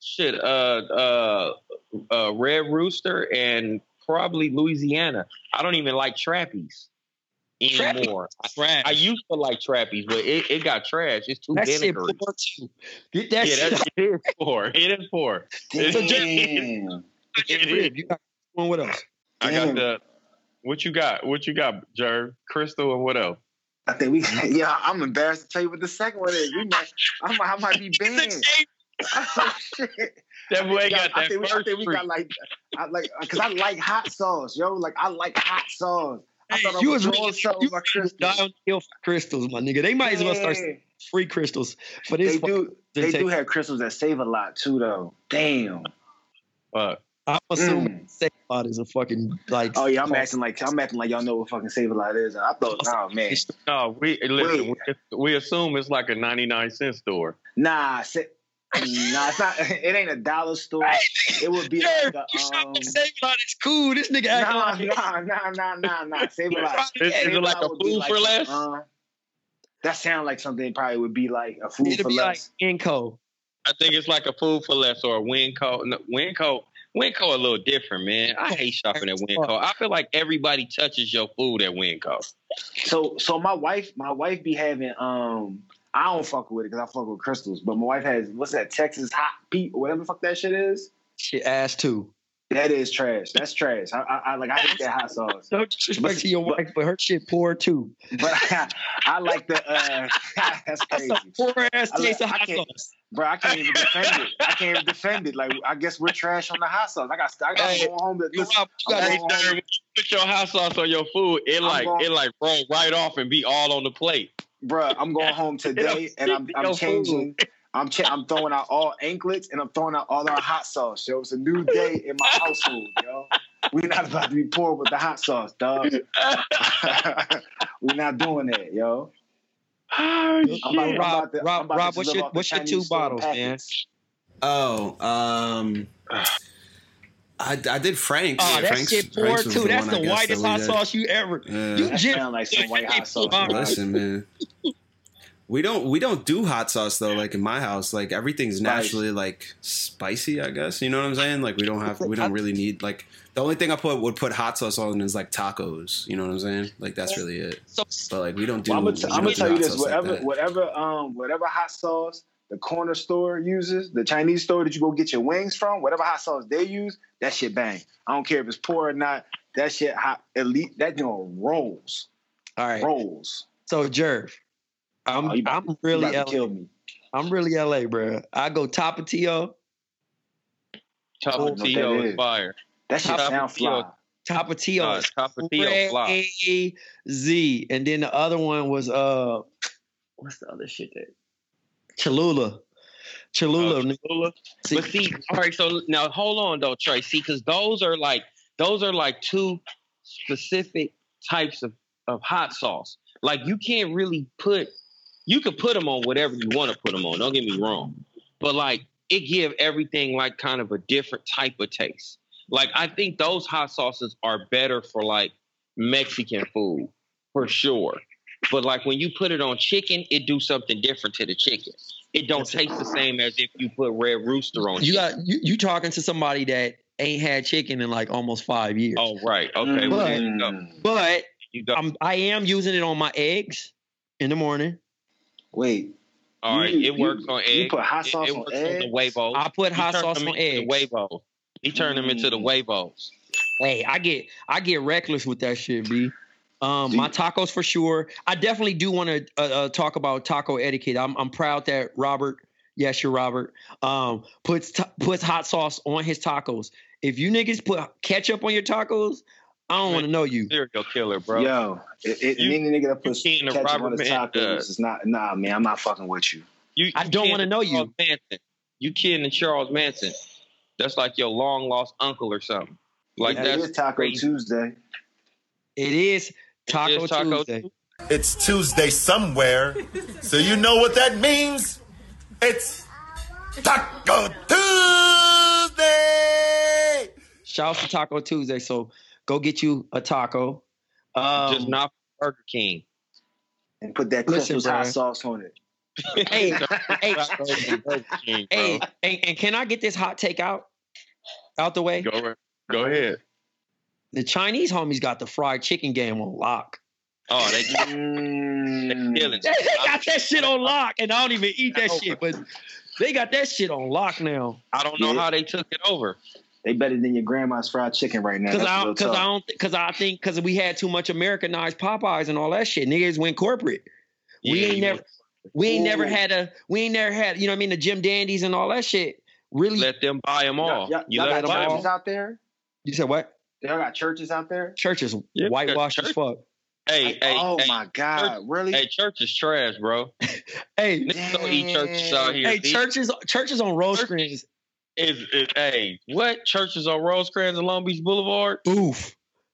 Red Rooster and probably Louisiana. I don't even like Trappies anymore. I used to like Trappies, but it got trash. It's too vinegary. Get that shit. It is poor. It is poor. Damn. You got one. What else? I got the. What you got? Jerv? Crystal and what else? I think I'm embarrassed to tell you what the second one is. I might be banned. Oh shit. That boy got that I think we got because I like hot sauce, yo. Like I like hot sauce. I thought you was really my downhill for crystals, my nigga. They might as well start free crystals for this. They do have crystals that save a lot too, though. Damn. I'm assuming Save a Lot is a fucking like. Oh yeah, I'm acting like y'all know what fucking Save a Lot is. I thought, oh man. No, we assume it's like a 99-cent store. Nah, it's not. It ain't a dollar store. It would be like a Save a Lot is cool. This nigga acting nah. Save a Lot. Is it like a food for less? That sounds like something probably would be like a food for less. Like Winco. I think it's like a food for less or a Winco. No, Winco a little different, man. I hate shopping at Winco. I feel like everybody touches your food at Winco. So my wife be having I don't fuck with it because I fuck with crystals, but my wife has what's that Texas Hot Pete or whatever the fuck that shit is. Shit ass too. That is trash. That's trash. I hate that hot sauce. No disrespect to your wife, but her shit poor too. But I like the that's crazy. That's a poor ass taste of hot sauce. Bro, I can't even defend it. Like, I guess we're trash on the hot sauce. I got to go home. When you put your hot sauce on your food, it roll right off and be all on the plate. Bro, I'm going home today and I'm changing. I'm throwing out all anklets and I'm throwing out all our hot sauce, yo. It's a new day in my household, yo. We're not about to be poor with the hot sauce, dog. We're not doing that, yo. Oh, Rob, what's your 2 bottles, man? I did Frank's. Oh, that Frank's, shit poor too. That's the whitest hot sauce you ever. You just sound like some white hot sauce. Listen, man. We don't do hot sauce though. Like in my house, like everything's naturally like spicy. I guess you know what I'm saying. Like we don't really need like the only thing I would put hot sauce on is like tacos. You know what I'm saying? Like that's really it. But like we don't do. I'm gonna tell you this. Whatever hot sauce the corner store uses, the Chinese store that you go get your wings from, whatever hot sauce they use, that shit bang. I don't care if it's poor or not. That shit hot elite. That joint rolls. All right. Rolls. So Jerv, I'm really LA. Kill me. I'm really LA, bro. I go Tapatio. Tapatio is fire. That shit sound fly. Tapatio. Tapatio fly. Z. And then the other one was what's the other shit that? Cholula. Cholula. But see, all right, so now hold on though, Trey. See, because those are like two specific types of hot sauce. Like you can't really you could put them on whatever you want to put them on. Don't get me wrong. But like it give everything like kind of a different type of taste. Like I think those hot sauces are better for like Mexican food for sure. But like when you put it on chicken, it do something different to the chicken. It don't taste the same as if you put Red Rooster on chicken. You talking to somebody that ain't had chicken in like almost 5 years. Oh, right. Okay. Well, there you go. But I am using it on my eggs in the morning. Wait. All right. It works on eggs. You put hot sauce on eggs? On the huevos. I put hot sauce on eggs. The huevos. He turned them into the huevos. Hey, I get reckless with that shit, B. My tacos for sure. I definitely do want to talk about taco etiquette. I'm proud that Robert, yes, you're Robert, puts hot sauce on his tacos. If you niggas put ketchup on your tacos, I don't want to know you. Serial killer, bro. Yo, any nigga that puts ketchup on his tacos is not. Nah, man, I'm not fucking with you. I don't want to know you. Manson. You kidding Charles Manson? That's like your long lost uncle or something. Like that's Taco crazy. Tuesday. It is Taco Tuesday. It's Tuesday somewhere, so you know what that means. It's Taco Tuesday. Shouts to Taco Tuesday. So go get you a taco. Just not Burger King. And put that Christmas hot sauce on it. Hey, and can I get this hot take out the way? Go ahead. The Chinese homies got the fried chicken game on lock. Oh, they killing. They got that shit on lock, and I don't even eat that shit, but they got that shit on lock now. I don't know how they took it over. They better than your grandma's fried chicken right now. Because we had too much Americanized Popeyes and all that shit. Niggas went corporate. We ain't never had, you know what I mean, the Jim Dandies and all that shit. Really let them buy them all. You let them buy churches out there? You said what? Y'all got churches out there? Churches whitewashed as fuck. My God, church, really? Hey, church is trash, bro. Hey, niggas don't eat churches out here. Hey, churches on Rosecrans. Hey, what? Churches on Rosecrans and Long Beach Boulevard? Oof.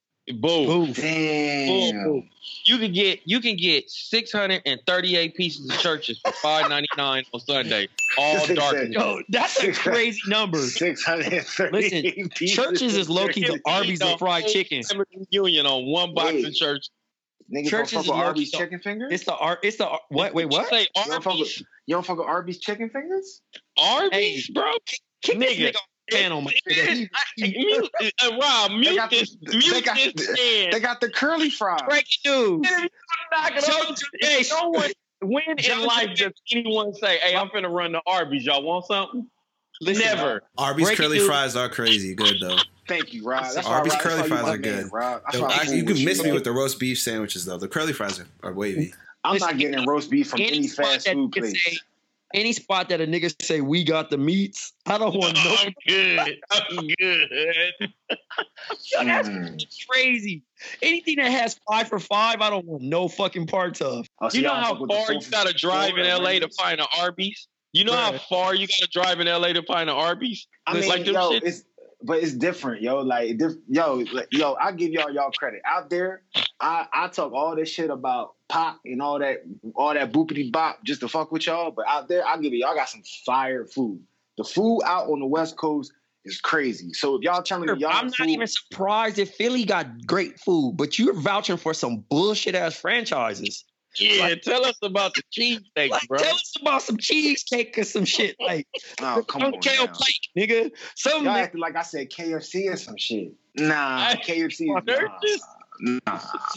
Damn. Boom. You can get 638 pieces of churches for $5.99 on Sunday. All dark. Yo, that's a crazy number. 638. Listen, churches is low key the Arby's of fried chicken. Union on one box of church. Niggas churches don't fuck with Arby's chicken fingers. It's the what? Wait, what? Say Arby's. You don't fuck with Arby's chicken fingers? Arby's, bro. Kick this nigga fan on my shit. Rob, mute this. They got the curly fries. Breaking news. Hey, when in life does anyone say, "Hey, I'm finna run to Arby's. Y'all want something?" Never. Arby's curly fries are crazy good though. Thank you, Rob. Arby's curly fries are good. You can miss me with the roast beef sandwiches though. The curly fries are wavy. I'm not getting roast beef from any fast food place. Any spot that a nigga say we got the meats, I don't want no. I'm good. That's crazy. Anything that has 5 for $5, I don't want no fucking parts of. You know how far you gotta drive in LA to find an Arby's? You know how far you gotta drive in LA to find an Arby's? I mean, like but it's different, yo. I give y'all credit. Out there, I talk all this shit about pop and all that boopity bop just to fuck with y'all. But out there, I'll give y'all got some fire food. The food out on the West Coast is crazy. So if y'all telling me y'all, I'm not even surprised if Philly got great food, but you're vouching for some bullshit ass franchises. Yeah, tell us about the cheesesteak, bro. Tell us about some cheesecake or some shit. Like, come on, kale plate, nigga. Y'all acting like I said KFC or some shit. Nah, KFC is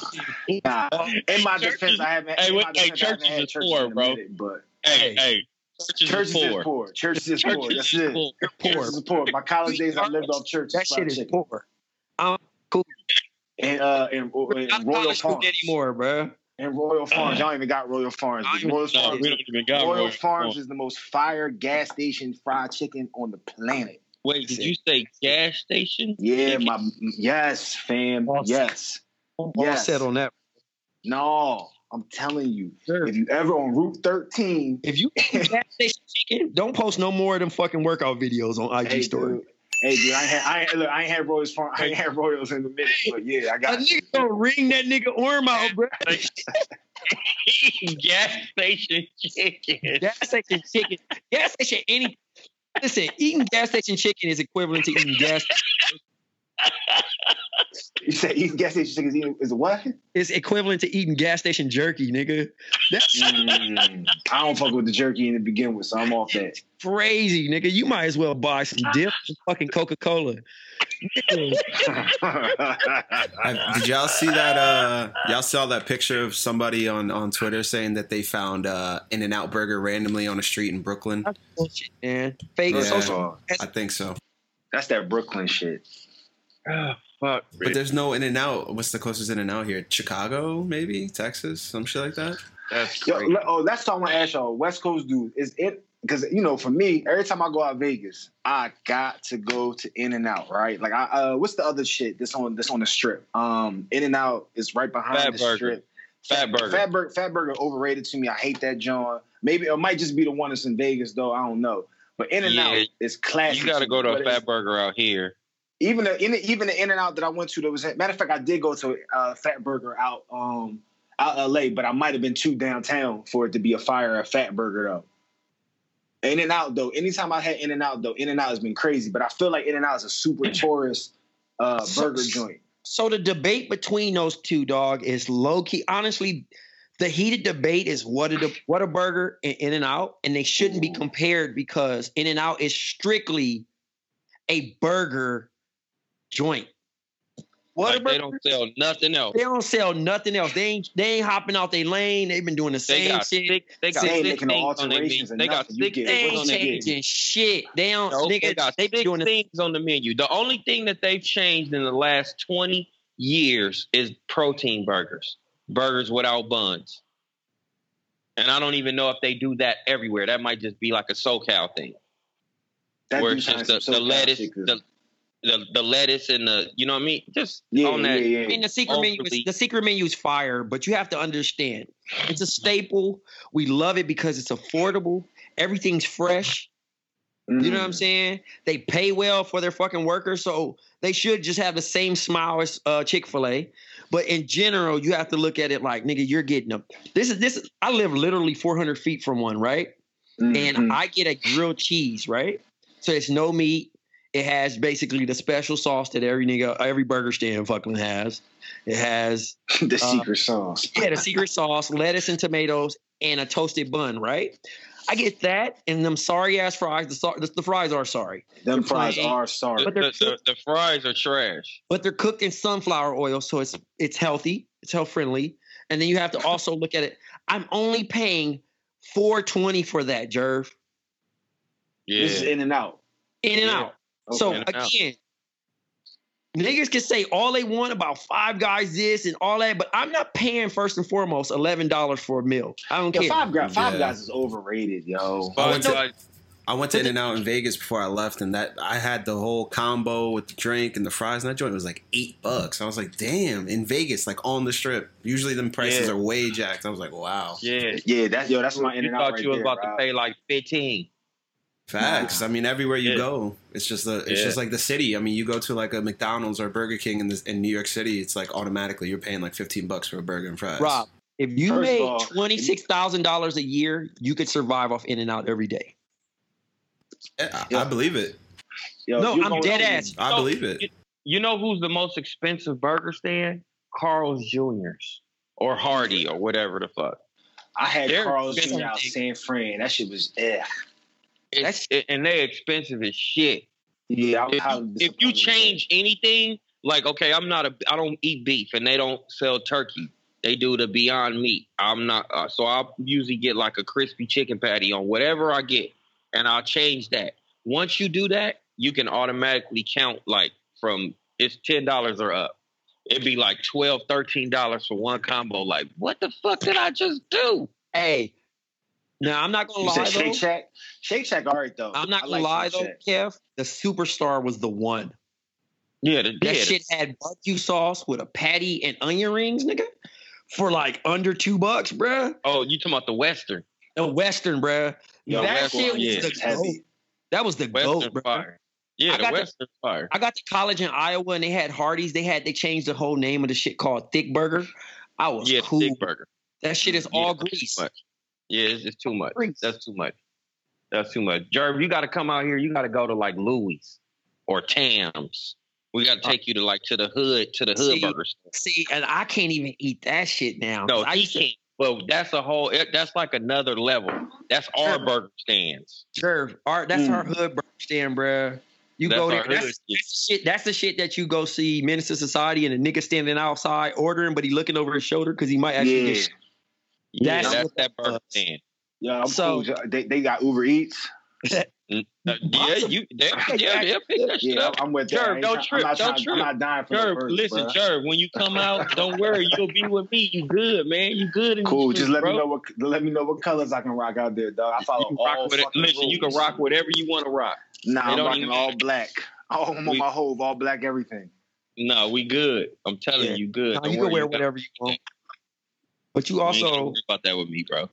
nah. In my defense, I haven't. Hey, churches is poor, bro. But hey, Churches is poor. Churches is poor. That's it. Churches is poor. My college days, I lived off church. That shit is poor. Cool. And Royal Farms anymore, bro. And Royal Farms, y'all even got Royal Farms. Royal Farms is the most fire gas station fried chicken on the planet. Wait, did you say gas station? Yeah, yes, fam. Yes. Yes. Set on that. No, I'm telling you. Sure. If you ever on Route 13, if you eat gas station chicken, don't post no more of them fucking workout videos on IG story. Dude. Hey, dude, I ain't had Royals Farm. I ain't had Royals in a minute, but yeah, I got. A nigga gonna ring that nigga arm out, bro. Gas station chicken. Gas station chicken. Gas station Listen, eating gas station chicken is equivalent to eating gas. You said eating gas station chicken is what? It's equivalent to eating gas station jerky, nigga. That's I don't fuck with the jerky in the begin with, so I'm off that. Crazy, nigga. You might as well buy some dip and fucking Coca-Cola. Did y'all see that? Y'all saw that picture of somebody on Twitter saying that they found In-N-Out Burger randomly on a street in Brooklyn? That's bullshit, man. Fake social. I think so. That's that Brooklyn shit. Oh, fuck. But there's no In-N-Out. What's the closest In-N-Out here? Chicago, maybe? Texas? Some shit like that? That's crazy. That's what I want to ask y'all. West Coast dude, is it? Because, for me, every time I go out Vegas, I got to go to In-N-Out, right? Like, what's the other shit that's on the strip? In-N-Out is right behind the strip. Fat Burger. Fat Burger overrated to me. I hate that joint. Maybe it might just be the one that's in Vegas, though. I don't know. But In-N-Out is classic. You got to go to a Fat Burger out here. Even the In-N-Out that I went to, matter of fact, I did go to a Fat Burger out LA, but I might have been too downtown for it to be a Fat Burger though. In-N-Out though, anytime I had In-N-Out though, In-N-Out has been crazy, but I feel like In-N-Out is a super tourist burger joint. So the debate between those two, dog, is low key. Honestly, the heated debate is what a burger and In-N-Out, and they shouldn't be compared because In-N-Out is strictly a burger joint. They don't sell nothing else. They don't sell nothing else. They ain't hopping out their lane. They've been doing the same shit. They got six things on their menu. They got six things on their menu. Shit. They got six things on the menu. The only thing that they've changed in the last 20 years is protein burgers. Burgers without buns. And I don't even know if they do that everywhere. That might just be like a SoCal thing. Where it's just the lettuce, the lettuce and the, you know what I mean? Just on that. Yeah. I mean, the secret menu is fire, but you have to understand, it's a staple. We love it because it's affordable. Everything's fresh. You know what I'm saying? They pay well for their fucking workers, so they should just have the same smile as Chick-fil-A. But in general, you have to look at it like, nigga, you're getting them. This is. I live literally 400 feet from one, right? And I get a grilled cheese, right? So it's no meat. It has basically the special sauce that every burger stand fucking has. It has the secret sauce. Yeah, the secret sauce, lettuce and tomatoes, and a toasted bun, right? I get that, and them sorry ass fries. The fries are sorry. Them fries are sorry. But the fries are trash. But they're cooked in sunflower oil, so it's healthy. It's health friendly. And then you have to also look at it. I'm only paying $4.20 for that, Jerv. Yeah. This is In-N-Out. In-N-Out. Okay. So again, niggas can say all they want about Five Guys this and all that, but I'm not paying first and foremost $11 for a meal. I don't care. Five Guys is overrated, yo. I went to In-N-Out in Vegas before I left, and that I had the whole combo with the drink and the fries, and that joint was like $8. I was like, damn, in Vegas, like on the strip. Usually them prices are way jacked. I was like, wow. Yeah, that's my In-N-Out. You thought you was about to pay like 15. Facts. I mean, everywhere you go, it's just just like the city. I mean, you go to like a McDonald's or Burger King in New York City, it's like automatically you're paying like $15 for a burger and fries. Rob, if you made $26,000 a year, you could survive off In-N-Out every day. I believe it. No, I'm dead ass. I believe it. You know who's the most expensive burger stand? Carl's Jr.'s or Hardy or whatever the fuck. I had Carl's Jr. out San Fran. That shit was and they expensive as shit. Yeah, if you change anything, like okay, I don't eat beef and they don't sell turkey. They do the Beyond Meat. I'm not, so I'll usually get like a crispy chicken patty on whatever I get, and I'll change that. Once you do that, you can automatically count like from it's $10 or up. It'd be like $12, $13 for one combo. Like, what the fuck did I just do? Hey, now I'm not gonna lie though. Shake Shack, all right though. I'm not gonna lie though, Kev. The Superstar was the one. Yeah, that shit had barbecue sauce with a patty and onion rings, nigga, for like under $2, bruh. Oh, you talking about the Western? The Western, bruh. Yo, that shit was the goat. That was the goat, bro. Fire. Yeah, the Western fire. I got to college in Iowa and they had Hardee's. They changed the whole name of the shit called Thick Burger. I was cool. Thick Burger. That shit is all grease. Yeah, it's too much. That's too much. That's too much. Jerv, you got to come out here. You got to go to like Louis or Tam's. We got to take you to the hood burger store. See, and I can't even eat that shit now. No, I can't. Well, that's like another level. That's our burger stands. Sure. That's our hood burger stand, bro. You go there. That's the shit that you go see Menace to Society and a nigga standing outside ordering, but he looking over his shoulder because he might actually get. That's that burger stand. Yeah, I'm cool. They got Uber Eats. They'll pick that shit up. I'm with Jerv, don't trip. I'm not dying for Jerv, no burger, listen, bro. Jerv, when you come out, don't worry, you'll be with me. You good, man. You good. Cool. Just let me know what colors I can rock out there, dog. I follow all fucking Listen, rules. you can rock whatever you want to rock. Nah, I'm rocking all black. I'm on my Hove, all black, everything. No, we good. I'm telling you, good. No, you can wear whatever you want. But you also ain't worry about that with me, bro.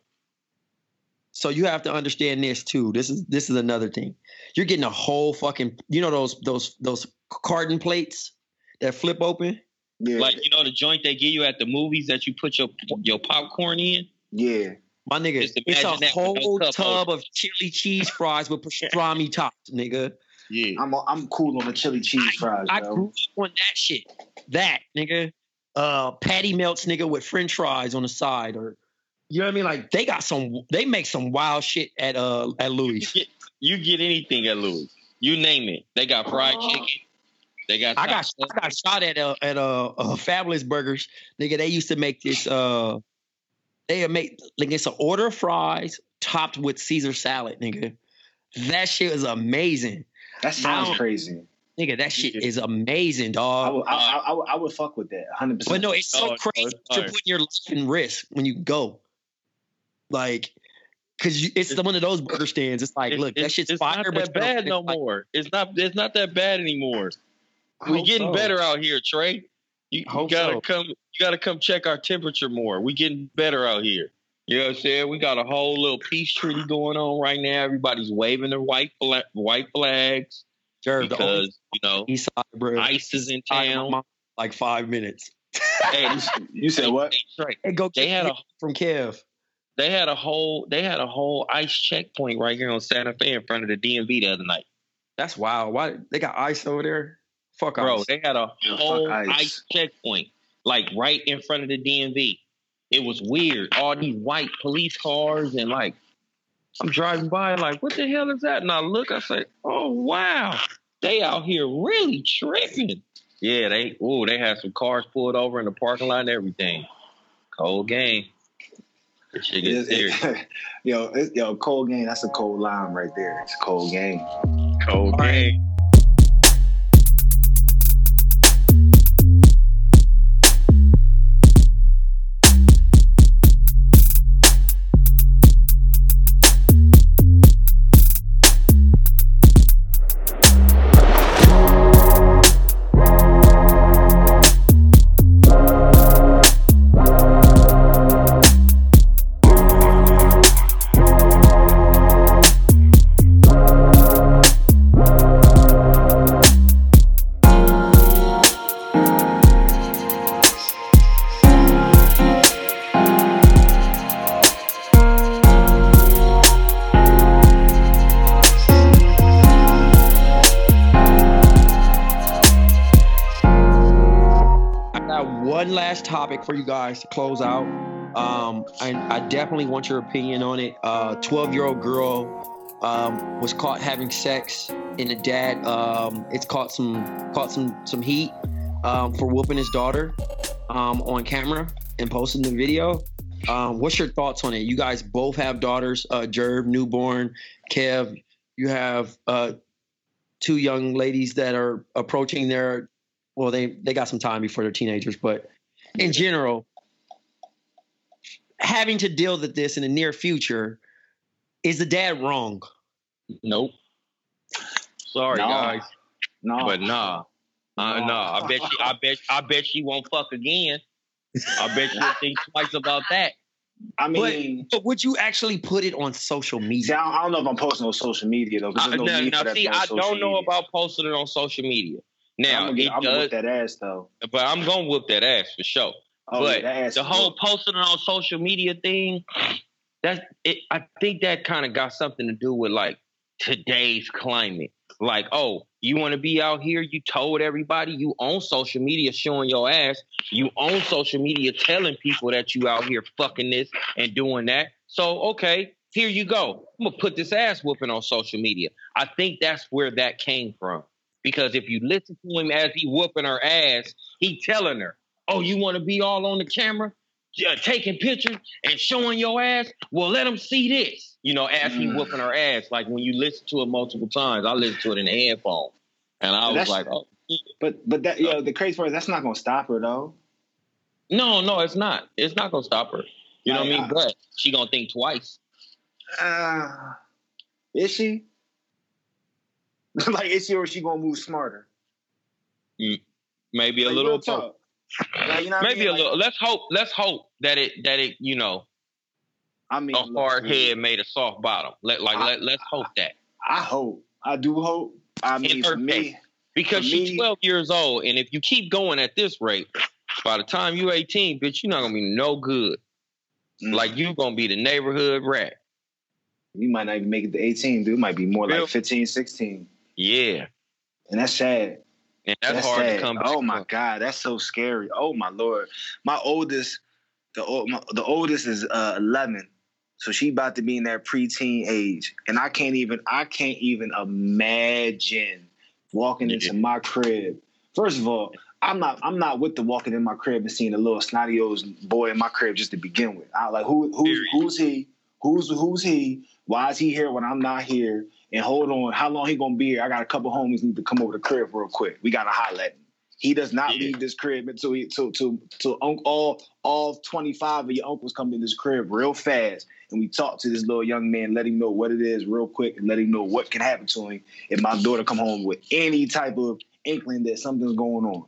So you have to understand this too. This is another thing. You're getting a whole fucking, those carton plates that flip open. Yeah. Like the joint they give you at the movies that you put your popcorn in. Yeah. My nigga, it's a whole tub of chili cheese fries with pastrami tops, nigga. Yeah. I'm cool on the chili cheese fries. I grew up on that shit. That nigga, patty melts, nigga, with French fries on the side, or you know what I mean? Like they make some wild shit at Louis. You get anything at Louis. You name it. They got fried chicken. They got. I got shot at Fabulous Burgers, nigga. They used to make this. They make like it's an order of fries topped with Caesar salad, nigga. That shit is amazing. That sounds crazy. Nigga, that shit is amazing, dog. I would fuck with that 100%. But no, it's so crazy to put your life in risk when you go. Like, because it's one of those burger stands. It's like, look, that shit's fire. It's not that bad no more. It's not that bad anymore. We getting better out here, Trey. You gotta come. You gotta come check our temperature more. We getting better out here. You know what I'm saying? We got a whole little peace treaty going on right now. Everybody's waving their white flags because ICE is in town. Like 5 minutes. Hey, you said what? Hey, go from Kev. They had a whole ICE checkpoint right here on Santa Fe in front of the DMV the other night. That's wild. Why they got ICE over there? Fuck bro, ICE. They had a whole ICE checkpoint like right in front of the DMV. It was weird. All these white police cars and like I'm driving by like, what the hell is that? And I look, I say, oh wow, they out here really tripping. Yeah, they had some cars pulled over in the parking lot and everything. Cold game. This shit gets serious. Yo, cold game. That's a cold line right there. It's a cold game. Cold game. Topic for you guys to close out. I definitely want your opinion on it. 12-year-old girl was caught having sex, and the dad it's caught some heat for whooping his daughter on camera. and posting the video. What's your thoughts on it? You guys both have daughters, Jerv, newborn, Kev. You have 2 young ladies that are approaching their, well, they got some time before they're teenagers, but in general, having to deal with this in the near future, is the dad wrong? Nope. Sorry, guys. No. But nah. Nah. I bet she won't fuck again. I bet she'll think twice about that. I mean, but would you actually put it on social media? See, I don't know if I'm posting on social media though. I don't know about posting it on social media. Now, I'm gonna whip that ass though. But I'm gonna whip that ass for sure. But the whole posting it on social media thing, I think that kind of got something to do with like today's climate. Like, oh, you want to be out here? You told everybody you own social media showing your ass. You own social media telling people that you out here fucking this and doing that. So, okay, here you go. I'm going to put this ass whooping on social media. I think that's where that came from. Because if you listen to him as he whooping her ass, he telling her, oh, you want to be all on the camera? Taking pictures and showing your ass? Well, let them see this. You know, as he whooping her ass. Like when you listen to it multiple times, I listened to it in the headphone. And I was like, oh. But that, you know, the crazy part is that's not going to stop her, though. No, it's not. It's not going to stop her. You know what I mean? But she going to think twice. Is she? Like, is she, or is she going to move smarter? Maybe a like, little. Like, you know maybe a little. Let's hope that it you know, I mean, a hard head made a soft bottom. Let's hope that. I do hope. I mean, for me, because she's 12 years old, and if you keep going at this rate, by the time you're 18, bitch, you're not gonna be no good. Like you're gonna be the neighborhood rat. You might not even make it to 18, dude. It might be more like 15, 16. Yeah, and that's sad. And that's hard to come back. Oh my God, that's so scary. Oh my Lord, my oldest, the oldest is 11, so she about to be in that preteen age, and I can't even imagine walking into my crib. First of all, I'm not with the walking in my crib and seeing a little snotty old boy in my crib just to begin with. I like who's he? Who's he? Why is he here when I'm not here? And hold on, how long he gonna be here? I got a couple homies need to come over the crib real quick. We gotta holler at him. He does not leave this crib until all 25 of your uncles come in this crib real fast, and we talk to this little young man, let him know what it is real quick, and let him know what can happen to him if my daughter come home with any type of inkling that something's going on.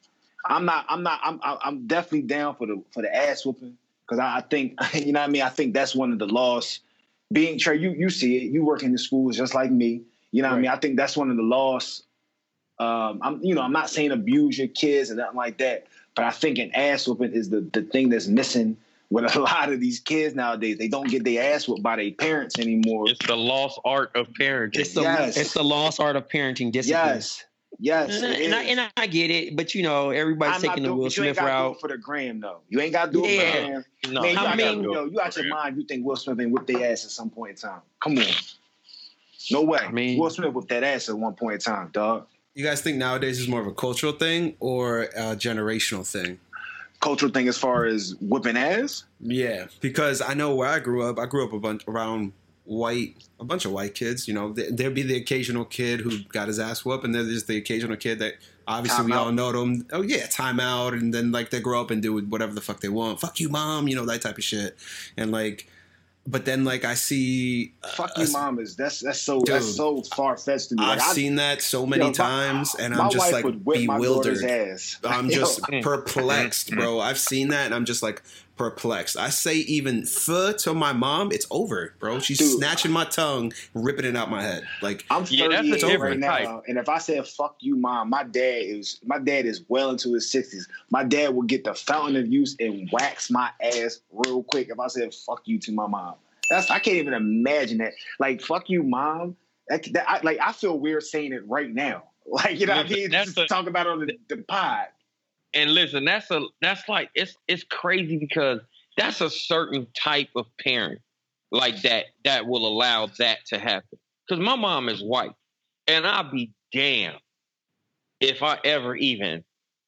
I'm definitely down for the ass whooping, because I think, you know what I mean. I think that's one of the laws. Being Trey, you see it. You work in the schools just like me. You know what I mean? I think that's one of the laws. I'm not saying abuse your kids and nothing like that, but I think an ass whooping is the thing that's missing with a lot of these kids nowadays. They don't get their ass whooped by their parents anymore. It's the lost art of parenting. It's the lost art of parenting discipline. Yes, and I get it, but you know, everybody's taking the Will Smith route. Do it for the gram, though. You ain't got to do it for the gram. No, man, you out your mind. You think Will Smith ain't whipped their ass at some point in time? Come on, no way. I mean, Will Smith whipped that ass at one point in time, dog. You guys think nowadays is more of a cultural thing or a generational thing? Cultural thing as far as whipping ass? Yeah, because I know where I grew up around a bunch of white kids. You know, there'd be the occasional kid who got his ass whooped, and then there's the occasional kid that obviously we all know them. Oh yeah, time out, and then like they grow up and do whatever the fuck they want. Fuck you, mom. You know, that type of shit. And like, but then like I see, fuck you, mom is that's so far fetched to me. I've seen that so many times, and I'm just like bewildered. I'm just perplexed, bro. I've seen that, and I'm just like perplexed. I say even to my mom, it's over, bro. She's snatching my tongue, ripping it out my head. Like I'm 38 right now, and if I said "fuck you, mom," my dad is well into his 60s. My dad would get the fountain of youth and wax my ass real quick if I said "fuck you" to my mom. I can't even imagine that. Like "fuck you, mom." I feel weird saying it right now. Like, you know what I mean? Just talk about it on the pod. And listen, that's like it's crazy because that's a certain type of parent like that will allow that to happen. Because my mom is white, and I'll be damned if I ever even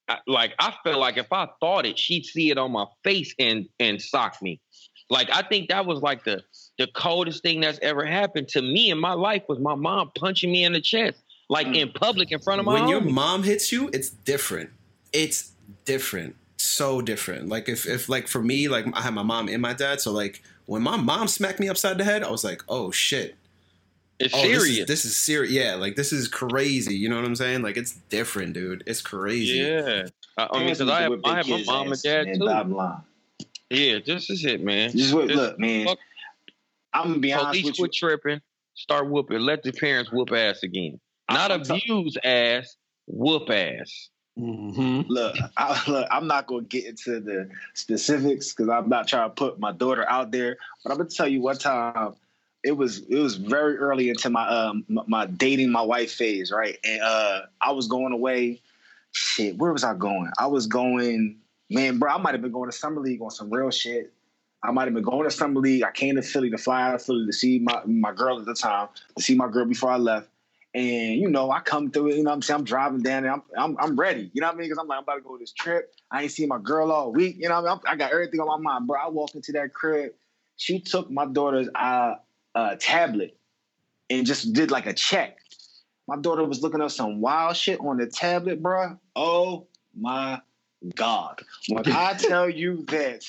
I felt like if I thought it, she'd see it on my face and sock me. Like, I think that was like the coldest thing that's ever happened to me in my life was my mom punching me in the chest, like in public in front of my When homies. your mom hits you, it's different. It's different. So different. Like if like for me, like I had my mom and my dad. So like when my mom smacked me upside the head, I was like, oh shit. It's serious. This is serious. Yeah, like this is crazy. You know what I'm saying? Like it's different, dude. It's crazy. Yeah. I mean, because I have my mom and dad too. Bottom line. Yeah, this is it, man. Look, man. I'm gonna be honest police with you. quit tripping, start whooping, let the parents whoop ass again. Not abuse ass, whoop ass. Mm-hmm. Look, I'm not gonna get into the specifics because I'm not trying to put my daughter out there. But I'm gonna tell you one time. It was very early into my my dating my wife phase, right? And I was going away. Shit, where was I going? I was going, man, bro. I might have been going to Summer League on some real shit. I might have been going to Summer League. I came to Philly to fly out of Philly to see my girl at the time, to see my girl before I left. And, you know, I come through it, you know what I'm saying? I'm driving down and I'm ready. You know what I mean? Because I'm like, I'm about to go to this trip. I ain't seen my girl all week. You know what I mean? I got everything on my mind, bro. I walked into that crib. She took my daughter's tablet and just did like a check. My daughter was looking up some wild shit on the tablet, bro. Oh, my God. When I tell you that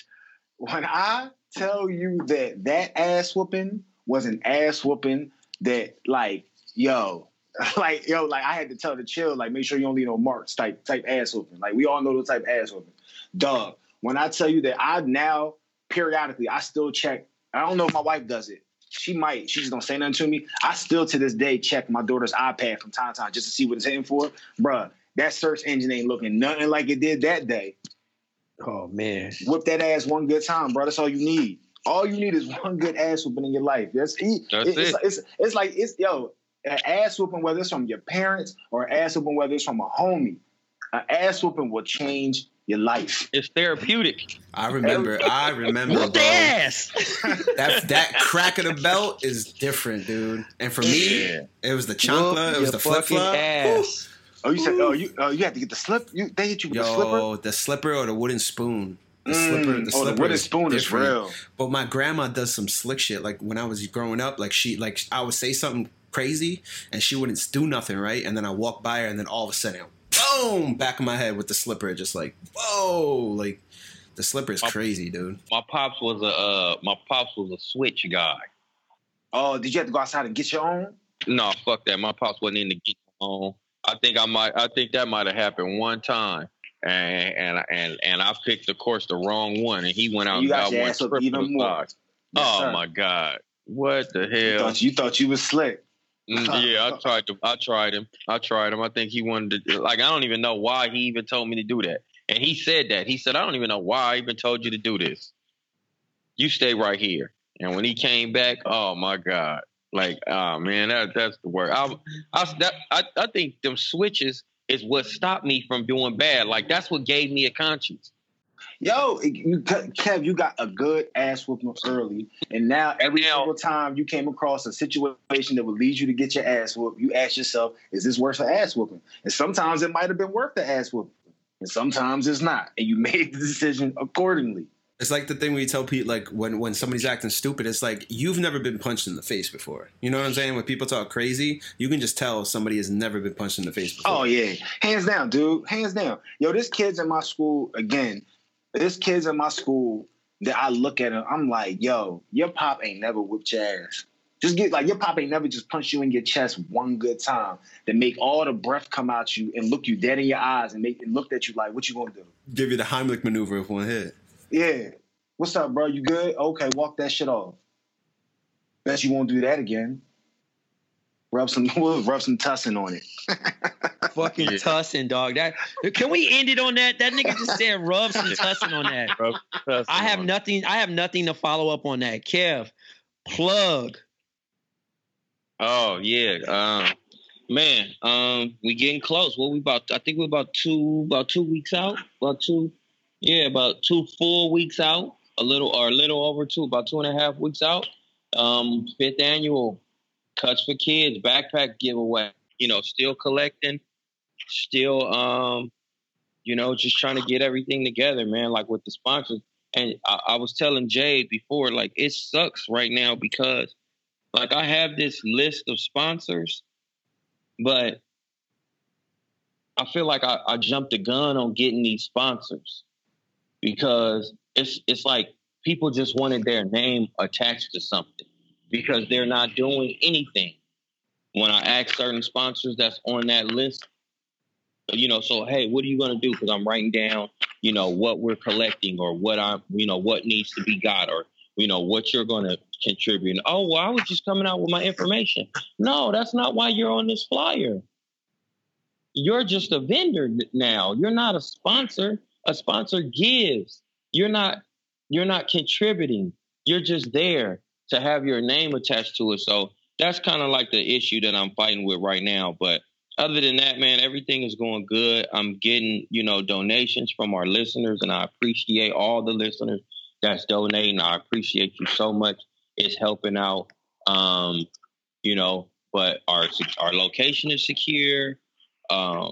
that ass whooping was an ass whooping that like I had to tell her to chill, like make sure you don't leave no marks type ass whooping. Like we all know those type ass whooping. Dog, when I tell you that I now periodically I still check. I don't know if my wife does it. She might. She just don't say nothing to me. I still to this day check my daughter's iPad from time to time just to see what it's hitting for. Bruh, that search engine ain't looking nothing like it did that day. Oh, man. Whip that ass one good time, bro. That's all you need. All you need is one good ass whooping in your life. It's like an ass whooping, whether it's from your parents or an ass whooping, whether it's from a homie. An ass whooping will change your life. It's therapeutic. I remember. Whoop the ass. that crack of the belt is different, dude. And for me, it was the chancla, it was the flip flop. Oh, you said, you had to get the slip. They hit you with the slipper. The slipper or the wooden spoon. The slipper the wooden spoon is real. But my grandma does some slick shit. Like when I was growing up, I would say something crazy and she wouldn't do nothing, right? And then I walk by her and then all of a sudden, boom, back of my head with the slipper, just like, whoa, like the slipper is crazy, dude. My pops was a switch guy. Oh, did you have to go outside and get your own? No, fuck that. My pops wasn't in to get your own. I think that might have happened one time. And I picked, of course, the wrong one, and he went out and got one triple even more. Oh my God! What the hell? You thought you was slick. Yeah, I tried him. I think he wanted to. Like, I don't even know why he even told me to do that. And he said that. He said, I don't even know why I even told you to do this. You stay right here. And when he came back, oh my God! Like, oh man, that's the word. I think them switches is what stopped me from doing bad. Like, that's what gave me a conscience. Yo, Kev, you got a good ass whooping early, and now every single time you came across a situation that would lead you to get your ass whooped, you ask yourself, is this worth an ass whooping? And sometimes it might have been worth the ass whooping, and sometimes it's not, and you made the decision accordingly. It's like the thing where you tell people, like, when somebody's acting stupid, it's like, you've never been punched in the face before. You know what I'm saying? When people talk crazy, you can just tell somebody has never been punched in the face before. Oh, yeah. Hands down, dude. Hands down. Yo, there's kids in my school, again, there's kids in my school that I look at them, I'm like, yo, your pop ain't never whipped your ass. Your pop ain't never just punched you in your chest one good time to make all the breath come out you and look you dead in your eyes and looked at you like, what you gonna do? Give you the Heimlich maneuver with one hit. Yeah. What's up, bro? You good? Okay, walk that shit off. Bet you won't do that again. Rub some tussin on it. Fucking tussin, dog. Can we end it on that? That nigga just said rub some tussin on that. I have nothing to follow up on that. Kev, plug. Oh yeah. Man, we getting close. What we about? I think we're about 2 weeks out. About 2 full weeks out. A little over 2, about 2.5 weeks out. 5th annual Cuts for Kids backpack giveaway. You know, still collecting, still You know, just trying to get everything together, man, like with the sponsors. And I was telling Jade before, like, it sucks right now because, like, I have this list of sponsors, but I feel like I jumped the gun on getting these sponsors because it's like people just wanted their name attached to something because they're not doing anything. When I ask certain sponsors that's on that list, you know, so, hey, what are you going to do? Because I'm writing down, you know, what we're collecting or what what needs to be got or, you know, what you're going to contribute. And, oh, well, I was just coming out with my information. No, that's not why you're on this flyer. You're just a vendor now. You're not a sponsor. A sponsor gives. You're not contributing. You're just there to have your name attached to it. So that's kind of like the issue that I'm fighting with right now. But other than that, man, everything is going good. I'm getting, you know, donations from our listeners, and I appreciate all the listeners that's donating. I appreciate you so much. It's helping out, you know, but our location is secure. Our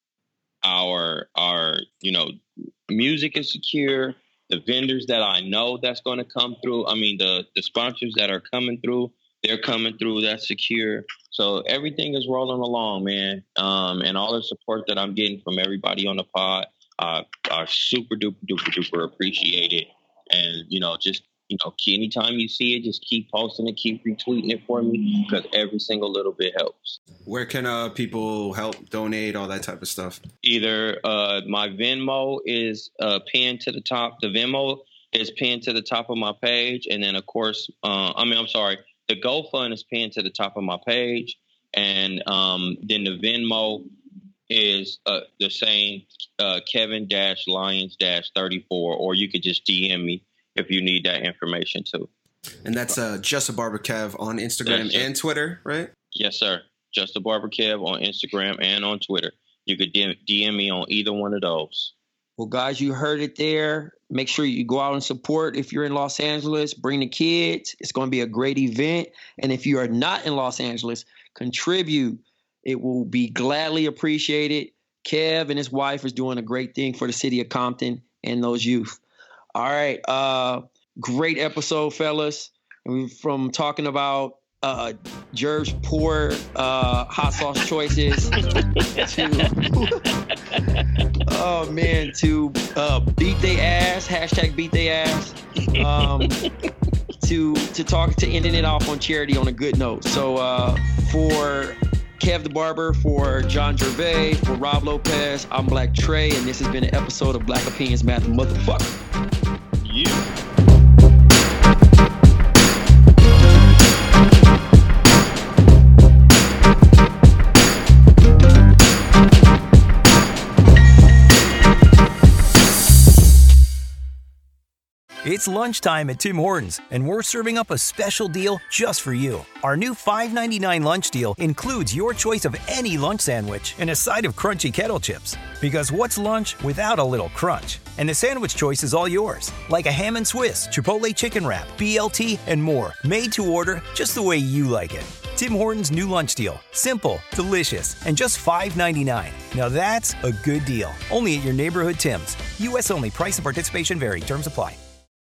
you know, music is secure. The vendors that I know that's going to come through, I mean, the sponsors that are coming through, they're coming through. That's secure. So everything is rolling along, man. And all the support that I'm getting from everybody on the pod, I super duper appreciate it. And, you know, just, you know, anytime you see it, just keep posting it, keep retweeting it for me because every single little bit helps. Where can people help, donate, all that type of stuff? Either my Venmo is pinned to the top. The Venmo is pinned to the top of my page. And then, of course, the GoFund is pinned to the top of my page. And then the Venmo is the same, Kevin-Lyons-34, or you could just DM me if you need that information too. And that's Just a Barber Kev on Instagram and Twitter, right? Yes, sir. Just a Barber Kev on Instagram and on Twitter. You could DM me on either one of those. Well, guys, you heard it there. Make sure you go out and support. If you're in Los Angeles, bring the kids. It's going to be a great event. And if you are not in Los Angeles, contribute. It will be gladly appreciated. Kev and his wife is doing a great thing for the city of Compton and those youth. All right. Great episode, fellas. From talking about Jerv's poor hot sauce choices to beat they ass, #beat they ass, to ending it off on charity on a good note. So for Kev the Barber, for John Gervais, for Rob Lopez, I'm Black Trey, and this has been an episode of Black Opinions Math Motherfucker. Yeah. It's lunchtime at Tim Hortons, and we're serving up a special deal just for you. Our new $5.99 lunch deal includes your choice of any lunch sandwich and a side of crunchy kettle chips. Because what's lunch without a little crunch? And the sandwich choice is all yours, like a ham and Swiss, Chipotle chicken wrap, BLT, and more, made to order just the way you like it. Tim Hortons' new lunch deal. Simple, delicious, and just $5.99. Now that's a good deal. Only at your neighborhood Tim's. U.S. only. Price and participation vary. Terms apply.